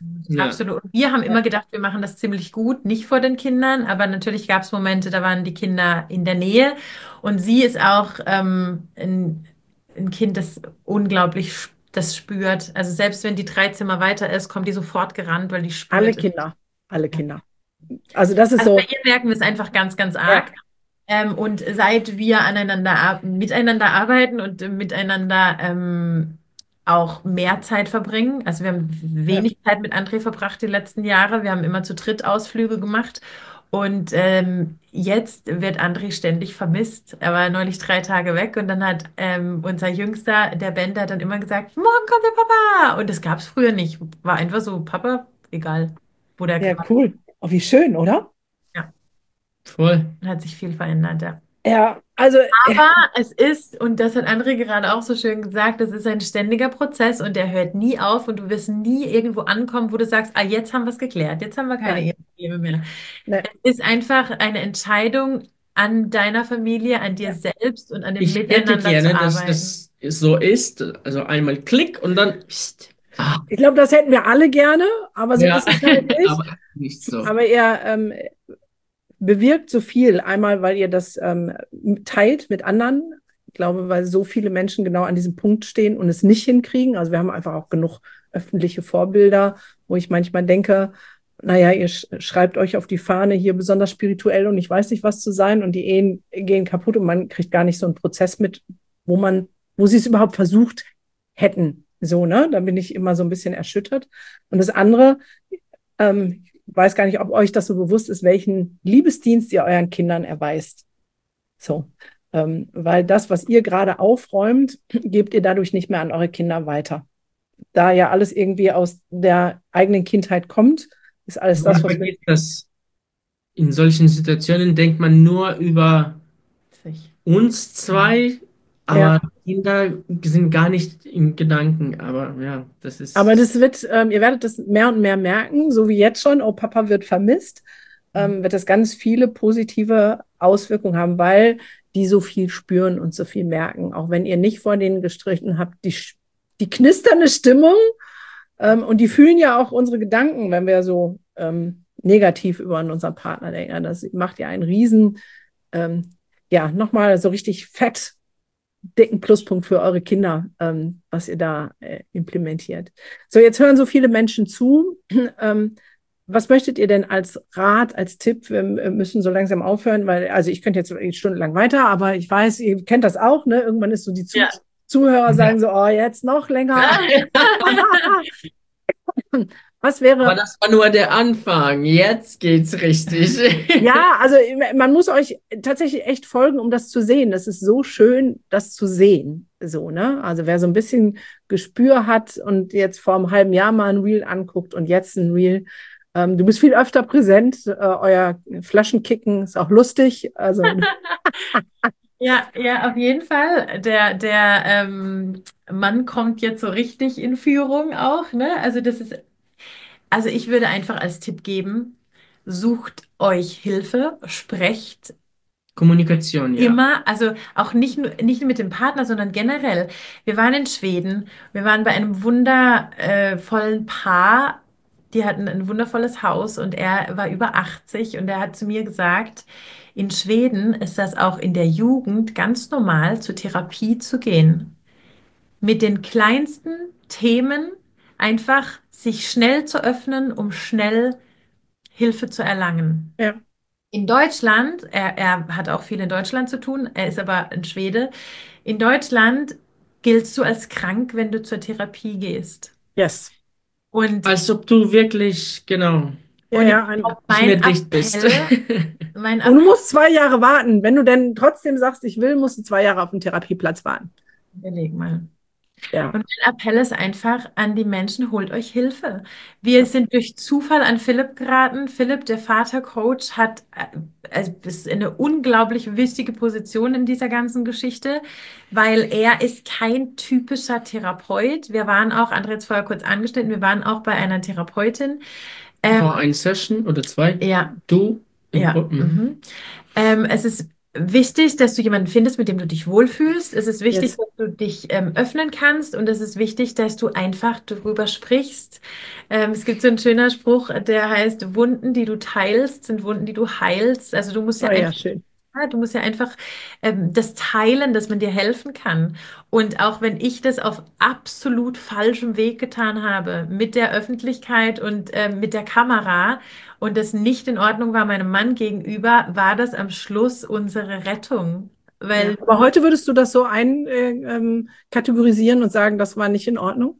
Ja. Absolut. Und wir haben Ja, immer gedacht, wir machen das ziemlich gut, nicht vor den Kindern, aber natürlich gab es Momente, da waren die Kinder in der Nähe. Und sie ist auch ähm, ein, ein Kind, das unglaublich sch- das spürt. Also selbst wenn die drei Zimmer weiter ist, kommt die sofort gerannt, weil die alle spürt es. Kinder, alle Kinder. Also das ist Also bei so, ihr merken wir es einfach ganz, ganz ja, arg. Ähm, und seit wir aneinander, ar- miteinander arbeiten und äh, miteinander ähm, auch mehr Zeit verbringen, also wir haben ja, wenig Zeit mit André verbracht die letzten Jahre, wir haben immer zu dritt Ausflüge gemacht und ähm, jetzt wird André ständig vermisst. Er war neulich drei Tage weg und dann hat ähm, unser Jüngster, der Ben, der hat dann immer gesagt, morgen kommt der Papa. Und das gab es früher nicht. War einfach so, Papa, egal, wo der ja, gerade. cool. Oh, wie schön, oder? Ja, Voll. hat sich viel verändert, ja. Ja, also, äh, Aber es ist, und das hat André gerade auch so schön gesagt, das ist ein ständiger Prozess und der hört nie auf und du wirst nie irgendwo ankommen, wo du sagst, ah, jetzt haben wir es geklärt, jetzt haben wir keine nein, Eheprobleme mehr. ne, Es ist einfach eine Entscheidung an deiner Familie, an dir ja. selbst und an dem Ich hätte Miteinander zu gerne, dass arbeiten. das so ist. Also einmal Klick und dann. Psst. Ah, Ich glaube, das hätten wir alle gerne, aber so ja, ist es halt nicht. aber nicht so. Aber ihr ähm, bewirkt so viel. Einmal, weil ihr das ähm, teilt mit anderen. Ich glaube, weil so viele Menschen genau an diesem Punkt stehen und es nicht hinkriegen. Also wir haben einfach auch genug öffentliche Vorbilder, wo ich manchmal denke, naja, ihr sch schreibt euch auf die Fahne, hier besonders spirituell und ich weiß nicht, was zu sein und die Ehen gehen kaputt und man kriegt gar nicht so einen Prozess mit, wo man, wo sie es überhaupt versucht hätten. So, ne? Da bin ich immer so ein bisschen erschüttert. Und das andere, ähm, weiß gar nicht, ob euch das so bewusst ist, welchen Liebesdienst ihr euren Kindern erweist. So, ähm, weil das, was ihr gerade aufräumt, gebt ihr dadurch nicht mehr an eure Kinder weiter. Da ja alles irgendwie aus der eigenen Kindheit kommt, ist alles das, was wir... Das in solchen Situationen denkt man nur über uns zwei, aber Ja. Kinder sind gar nicht in Gedanken. Aber ja, das ist. Aber das wird, ähm, ihr werdet das mehr und mehr merken, so wie jetzt schon, oh, Papa wird vermisst, ähm, wird das ganz viele positive Auswirkungen haben, weil die so viel spüren und so viel merken. Auch wenn ihr nicht vor denen gestrichen habt, die, die knisternde Stimmung, ähm, und die fühlen ja auch unsere Gedanken, wenn wir so ähm, negativ über unseren Partner denken. Das macht ja einen riesen, ähm, ja, nochmal so richtig fett dicken Pluspunkt für eure Kinder, ähm, was ihr da äh, implementiert. So, jetzt hören so viele Menschen zu. ähm, was möchtet ihr denn als Rat, als Tipp? Wir müssen so langsam aufhören, weil, also ich könnte jetzt stundenlang weiter, aber ich weiß, ihr kennt das auch, ne? Irgendwann ist so die Zu Ja. Zuhörer sagen so, oh, jetzt noch länger. Was wäre... Aber das war nur der Anfang. Jetzt geht's richtig. Ja, also man muss euch tatsächlich echt folgen, um das zu sehen. Das ist so schön, das zu sehen. So, ne? Also wer so ein bisschen Gespür hat und jetzt vor einem halben Jahr mal ein Reel anguckt und jetzt ein Reel, ähm, du bist viel öfter präsent. Äh, euer Flaschenkicken ist auch lustig. Also Ja, ja, auf jeden Fall. Der, der ähm, Mann kommt jetzt so richtig in Führung auch, ne? Also das ist, also ich würde einfach als Tipp geben, sucht euch Hilfe, sprecht Kommunikation, ja. immer, also auch nicht nur, nicht nur mit dem Partner, sondern generell. Wir waren in Schweden, wir waren bei einem wundervollen Paar, die hatten ein wundervolles Haus und er war über achtzig und er hat zu mir gesagt, in Schweden ist das auch in der Jugend ganz normal, zur Therapie zu gehen. Mit den kleinsten Themen einfach sich schnell zu öffnen, um schnell Hilfe zu erlangen. ja. In Deutschland, er, er hat auch viel in Deutschland zu tun, er ist aber ein Schwede. In Deutschland giltst du als krank, wenn du zur Therapie gehst. Yes. Und, Als ob du wirklich, genau, Ja, und ja, ein, auch nicht mein mehr dicht bist. Appell, mein und du Appell, musst zwei Jahre warten. Wenn du denn trotzdem sagst, ich will, musst du zwei Jahre auf dem Therapieplatz warten. überleg mal. Ja. Und mein Appell ist einfach an die Menschen, holt euch Hilfe. Wir sind durch Zufall an Philipp geraten. Philipp, der Vatercoach, hat äh, also ist eine unglaublich wichtige Position in dieser ganzen Geschichte, weil er ist kein typischer Therapeut. Wir waren auch, André hat es vorher kurz angeschnitten, wir waren auch bei einer Therapeutin. Ähm, War eine Session oder zwei? ja, Du? in ja. Gruppen. Mhm. Ähm, es ist wichtig, dass du jemanden findest, mit dem du dich wohlfühlst. Es ist wichtig, Yes. dass du dich ähm, öffnen kannst und es ist wichtig, dass du einfach darüber sprichst. Ähm, es gibt so einen schönen Spruch, der heißt, Wunden, die du teilst, sind Wunden, die du heilst. Also du musst ja Oh ja, einfach schön. ja, du musst ja einfach ähm, das teilen, dass man dir helfen kann. Und auch wenn ich das auf absolut falschem Weg getan habe, mit der Öffentlichkeit und ähm, mit der Kamera und das nicht in Ordnung war meinem Mann gegenüber, war das am Schluss unsere Rettung. Ja. Weil Aber heute würdest du das so ein, äh, ähm, kategorisieren und sagen, das war nicht in Ordnung?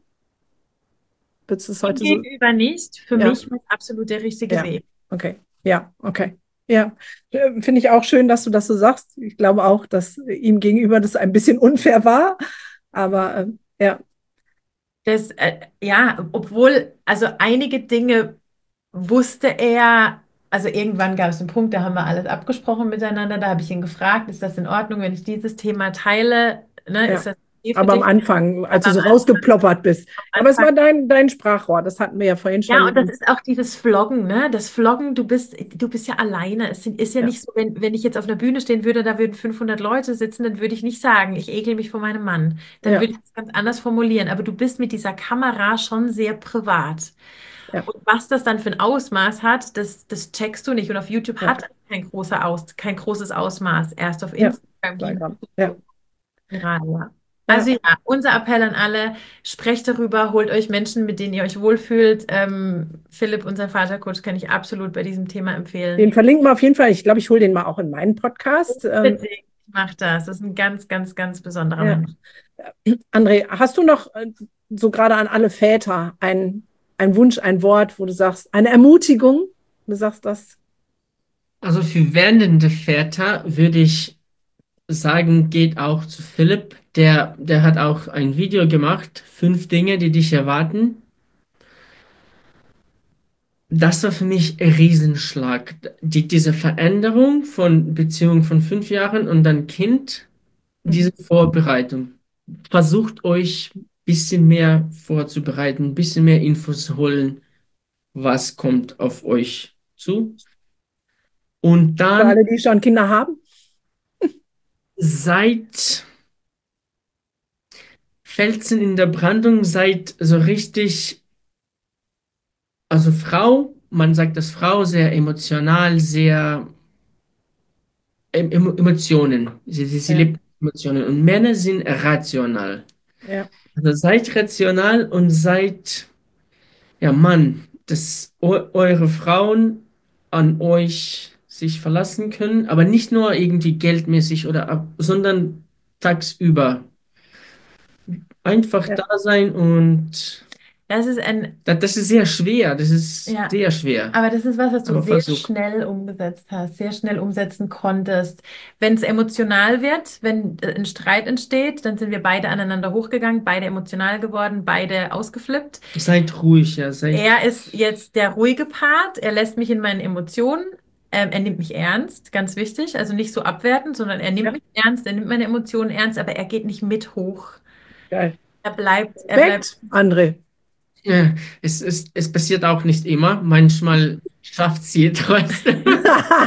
Würdest du es ihm heute so? gegenüber nicht. Für Ja. mich war es absolut der richtige Ja. Weg. Okay. Ja, okay. Ja, Äh, finde ich auch schön, dass du das so sagst. Ich glaube auch, dass ihm gegenüber das ein bisschen unfair war. Aber ähm, ja, Das, äh, ja, obwohl, also einige Dinge wusste er, also irgendwann gab es einen Punkt, da haben wir alles abgesprochen miteinander, da habe ich ihn gefragt, ist das in Ordnung, wenn ich dieses Thema teile? Ne, Ja. ist das okay für aber am dich? Anfang, als Aber du so am Anfang- rausgeploppert bist. Aber es Anfang- war dein, dein Sprachrohr, das hatten wir ja vorhin schon. Ja, und das ist auch dieses Vloggen, ne? Das Vloggen, du bist, du bist ja alleine. Es sind, ist ja Ja. nicht so, wenn, wenn ich jetzt auf einer Bühne stehen würde, da würden fünfhundert Leute sitzen, dann würde ich nicht sagen, ich ekel mich vor meinem Mann. Dann Ja. würde ich es ganz anders formulieren. Aber du bist mit dieser Kamera schon sehr privat. Ja. Und was das dann für ein Ausmaß hat, das, das checkst du nicht. Und auf YouTube Ja. hat es kein großer Aus, kein großes Ausmaß. Erst auf Ja. Instagram ging Instagram. Ja. gerade, ja. Ja. Also ja, unser Appell an alle, sprecht darüber, holt euch Menschen, mit denen ihr euch wohlfühlt. Ähm, Philipp, unser Vatercoach, kann ich absolut bei diesem Thema empfehlen. Den verlinken wir auf jeden Fall. Ich glaube, ich hole den mal auch in meinen Podcast. Ähm, Unbedingt, mach das. Das ist ein ganz, ganz, ganz besonderer Ja. Mensch. André, hast du noch äh, so gerade an alle Väter einen, einen Wunsch, ein Wort, wo du sagst, eine Ermutigung? Du sagst das. Also für werdende Väter würde ich sagen, geht auch zu Philipp. Der, der hat auch ein Video gemacht, fünf Dinge, die dich erwarten. Das war für mich ein Riesenschlag. Die, diese Veränderung von Beziehung von fünf Jahren und dann Kind, diese Mhm. Vorbereitung. Versucht euch ein bisschen mehr vorzubereiten, ein bisschen mehr Infos zu holen, was kommt auf euch zu. Und Für dann alle, die schon Kinder haben. seid Felsen in der Brandung, seid so richtig, also Frau, man sagt, dass Frau sehr emotional, sehr em Emo- Emotionen, sie, sie, sie Ja, lebt Emotionen und Männer sind rational. ja, Also seid rational und seid, ja Mann, dass eu eure Frauen an euch sich verlassen können, aber nicht nur irgendwie geldmäßig oder ab, sondern tagsüber. Einfach ja. da sein und Das ist ein, das, das ist sehr schwer, das ist ja, sehr schwer, aber das ist was, was du aber sehr versuch. schnell umgesetzt hast, sehr schnell umsetzen konntest. Wenn es emotional wird, wenn äh, ein Streit entsteht, dann sind wir beide aneinander hochgegangen, beide emotional geworden, beide ausgeflippt. Seid ruhig, ja, seid, Er ist jetzt der ruhige Part. Er lässt mich in meinen Emotionen. Ähm, er nimmt mich ernst, ganz wichtig. Also nicht so abwertend, sondern er nimmt Ja, mich ernst, er nimmt meine Emotionen ernst, aber er geht nicht mit hoch. geil. Er bleibt, er bleibt. Respekt, André. ja, es, es, es passiert auch nicht immer, manchmal schafft sie trotzdem.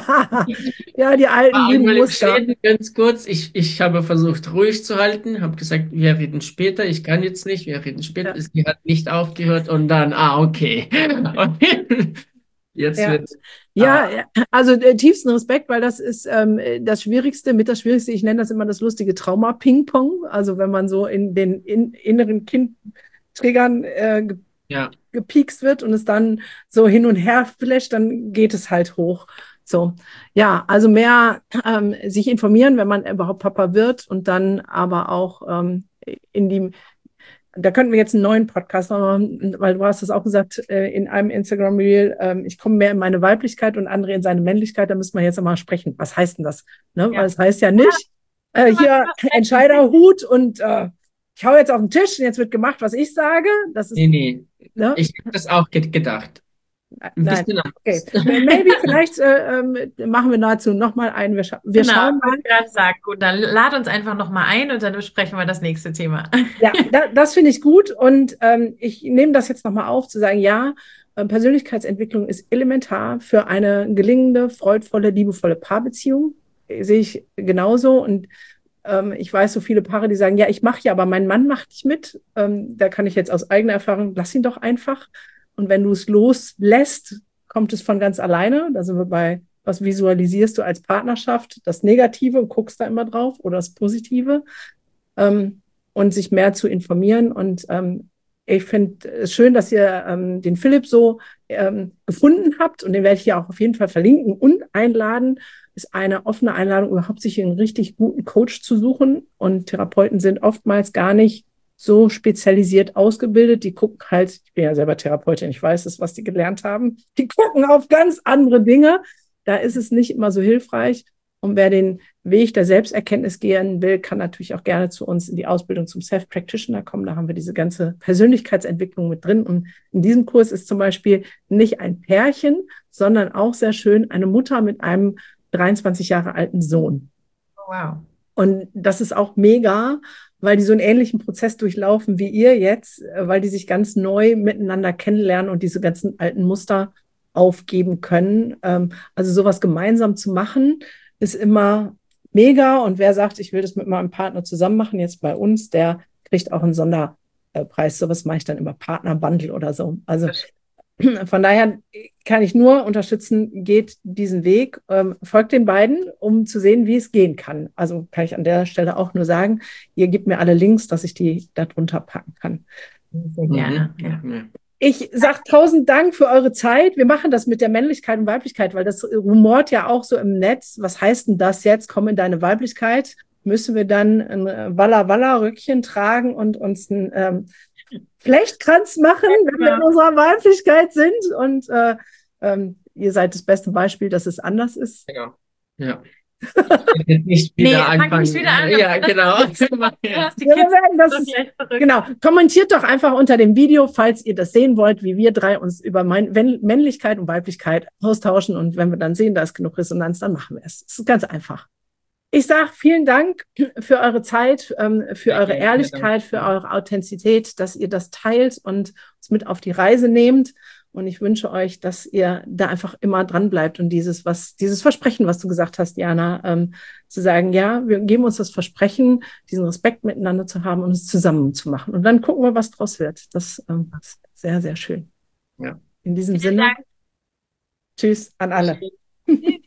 Ja, die alten War lieben einmal in Muster. Schweden, ganz kurz. Ich, ich habe versucht, ruhig zu halten, habe gesagt, wir reden später. Ich kann jetzt nicht, wir reden Ja, später. Sie hat nicht aufgehört und dann, ah, okay. Und jetzt ja. wird, Ja, ah, ja, also äh, tiefsten Respekt, weil das ist ähm, das Schwierigste, mit das Schwierigste, ich nenne das immer das lustige Trauma-Ping-Pong. Also wenn man so in den in, inneren Kindtriggern äh, ge- ja, gepiekst wird und es dann so hin und her flasht, dann geht es halt hoch. So, ja, also mehr ähm, sich informieren, wenn man überhaupt Papa wird und dann aber auch ähm, in die da könnten wir jetzt einen neuen Podcast machen, weil du hast es auch gesagt äh, in einem Instagram-Reel, ähm, ich komme mehr in meine Weiblichkeit und andere in seine Männlichkeit, da müssen wir jetzt mal sprechen. Was heißt denn das? Ne? Ja. Weil es heißt ja nicht, äh, hier Entscheiderhut und äh, ich hau jetzt auf den Tisch und jetzt wird gemacht, was ich sage. Das nee, ist, nee. ne? Ich habe das auch ge gedacht. Ein Nein. bisschen Okay. anders. Maybe, vielleicht äh, ähm, machen wir dazu nochmal einen. Wir, scha wir Genau, schauen ich mal. wollte gerade sagen, gut, dann lad uns einfach nochmal ein und dann besprechen wir das nächste Thema. Ja, da, das finde ich gut und ähm, ich nehme das jetzt nochmal auf, zu sagen, ja, äh, Persönlichkeitsentwicklung ist elementar für eine gelingende, freudvolle, liebevolle Paarbeziehung. Äh, Sehe ich genauso und ähm, ich weiß so viele Paare, die sagen, ja, ich mache ja, aber mein Mann macht nicht mit. Ähm, da kann ich jetzt aus eigener Erfahrung, lass ihn doch einfach. Und wenn du es loslässt, kommt es von ganz alleine. Da sind wir bei, was visualisierst du als Partnerschaft? Das Negative und guckst da immer drauf oder das Positive ähm, und sich mehr zu informieren. Und ähm, ich finde es schön, dass ihr ähm, den Philipp so ähm, gefunden habt und den werde ich hier auch auf jeden Fall verlinken und einladen. Ist eine offene Einladung, überhaupt sich einen richtig guten Coach zu suchen. Und Therapeuten sind oftmals gar nicht so spezialisiert ausgebildet. Die gucken halt, ich bin ja selber Therapeutin, ich weiß es, was die gelernt haben. Die gucken auf ganz andere Dinge. Da ist es nicht immer so hilfreich. Und wer den Weg der Selbsterkenntnis gehen will, kann natürlich auch gerne zu uns in die Ausbildung zum Self-Practitioner kommen. Da haben wir diese ganze Persönlichkeitsentwicklung mit drin. Und in diesem Kurs ist zum Beispiel nicht ein Pärchen, sondern auch sehr schön eine Mutter mit einem dreiundzwanzig Jahre alten Sohn. Wow. Und das ist auch mega, weil die so einen ähnlichen Prozess durchlaufen wie ihr jetzt, weil die sich ganz neu miteinander kennenlernen und diese ganzen alten Muster aufgeben können. Also sowas gemeinsam zu machen, ist immer mega. Und wer sagt, ich will das mit meinem Partner zusammen machen, jetzt bei uns, der kriegt auch einen Sonderpreis. Sowas mache ich dann immer Partnerbundle oder so. Also von daher kann ich nur unterstützen, geht diesen Weg, ähm, folgt den beiden, um zu sehen, wie es gehen kann. Also kann ich an der Stelle auch nur sagen, ihr gebt mir alle Links, dass ich die darunter packen kann. Sehr gerne. Ja. Mhm. Ich sage tausend Dank für eure Zeit. Wir machen das mit der Männlichkeit und Weiblichkeit, weil das rumort ja auch so im Netz. Was heißt denn das jetzt? Komm in deine Weiblichkeit. Müssen wir dann ein Walla-Walla-Röckchen tragen und uns ein ähm, Flechtkranz machen, wenn wir in unserer Weiblichkeit sind? Und äh, ähm, ihr seid das beste Beispiel, dass es anders ist. Genau. Ja. Nicht wieder Nee, fang anfangen. nicht wieder an. Ja, genau. Du hast die Ja, Kids wir werden das doch ist, gleich verrückt. genau. Kommentiert doch einfach unter dem Video, falls ihr das sehen wollt, wie wir drei uns über mein, wenn, Männlichkeit und Weiblichkeit austauschen. Und wenn wir dann sehen, da ist genug Resonanz, dann machen wir es. Es ist ganz einfach. Ich sage vielen Dank für eure Zeit, ähm, für Ja, eure ja, Ehrlichkeit, ja, für eure Authentizität, dass ihr das teilt und uns mit auf die Reise nehmt. Und ich wünsche euch, dass ihr da einfach immer dran bleibt und dieses, was, dieses Versprechen, was du gesagt hast, Jana, ähm, zu sagen, ja, wir geben uns das Versprechen, diesen Respekt miteinander zu haben und es zusammen zu machen. Und dann gucken wir, was draus wird. Das ähm, ist sehr, sehr schön. Ja. In diesem Vielen Sinne, Dank. tschüss an alle. Tschüss.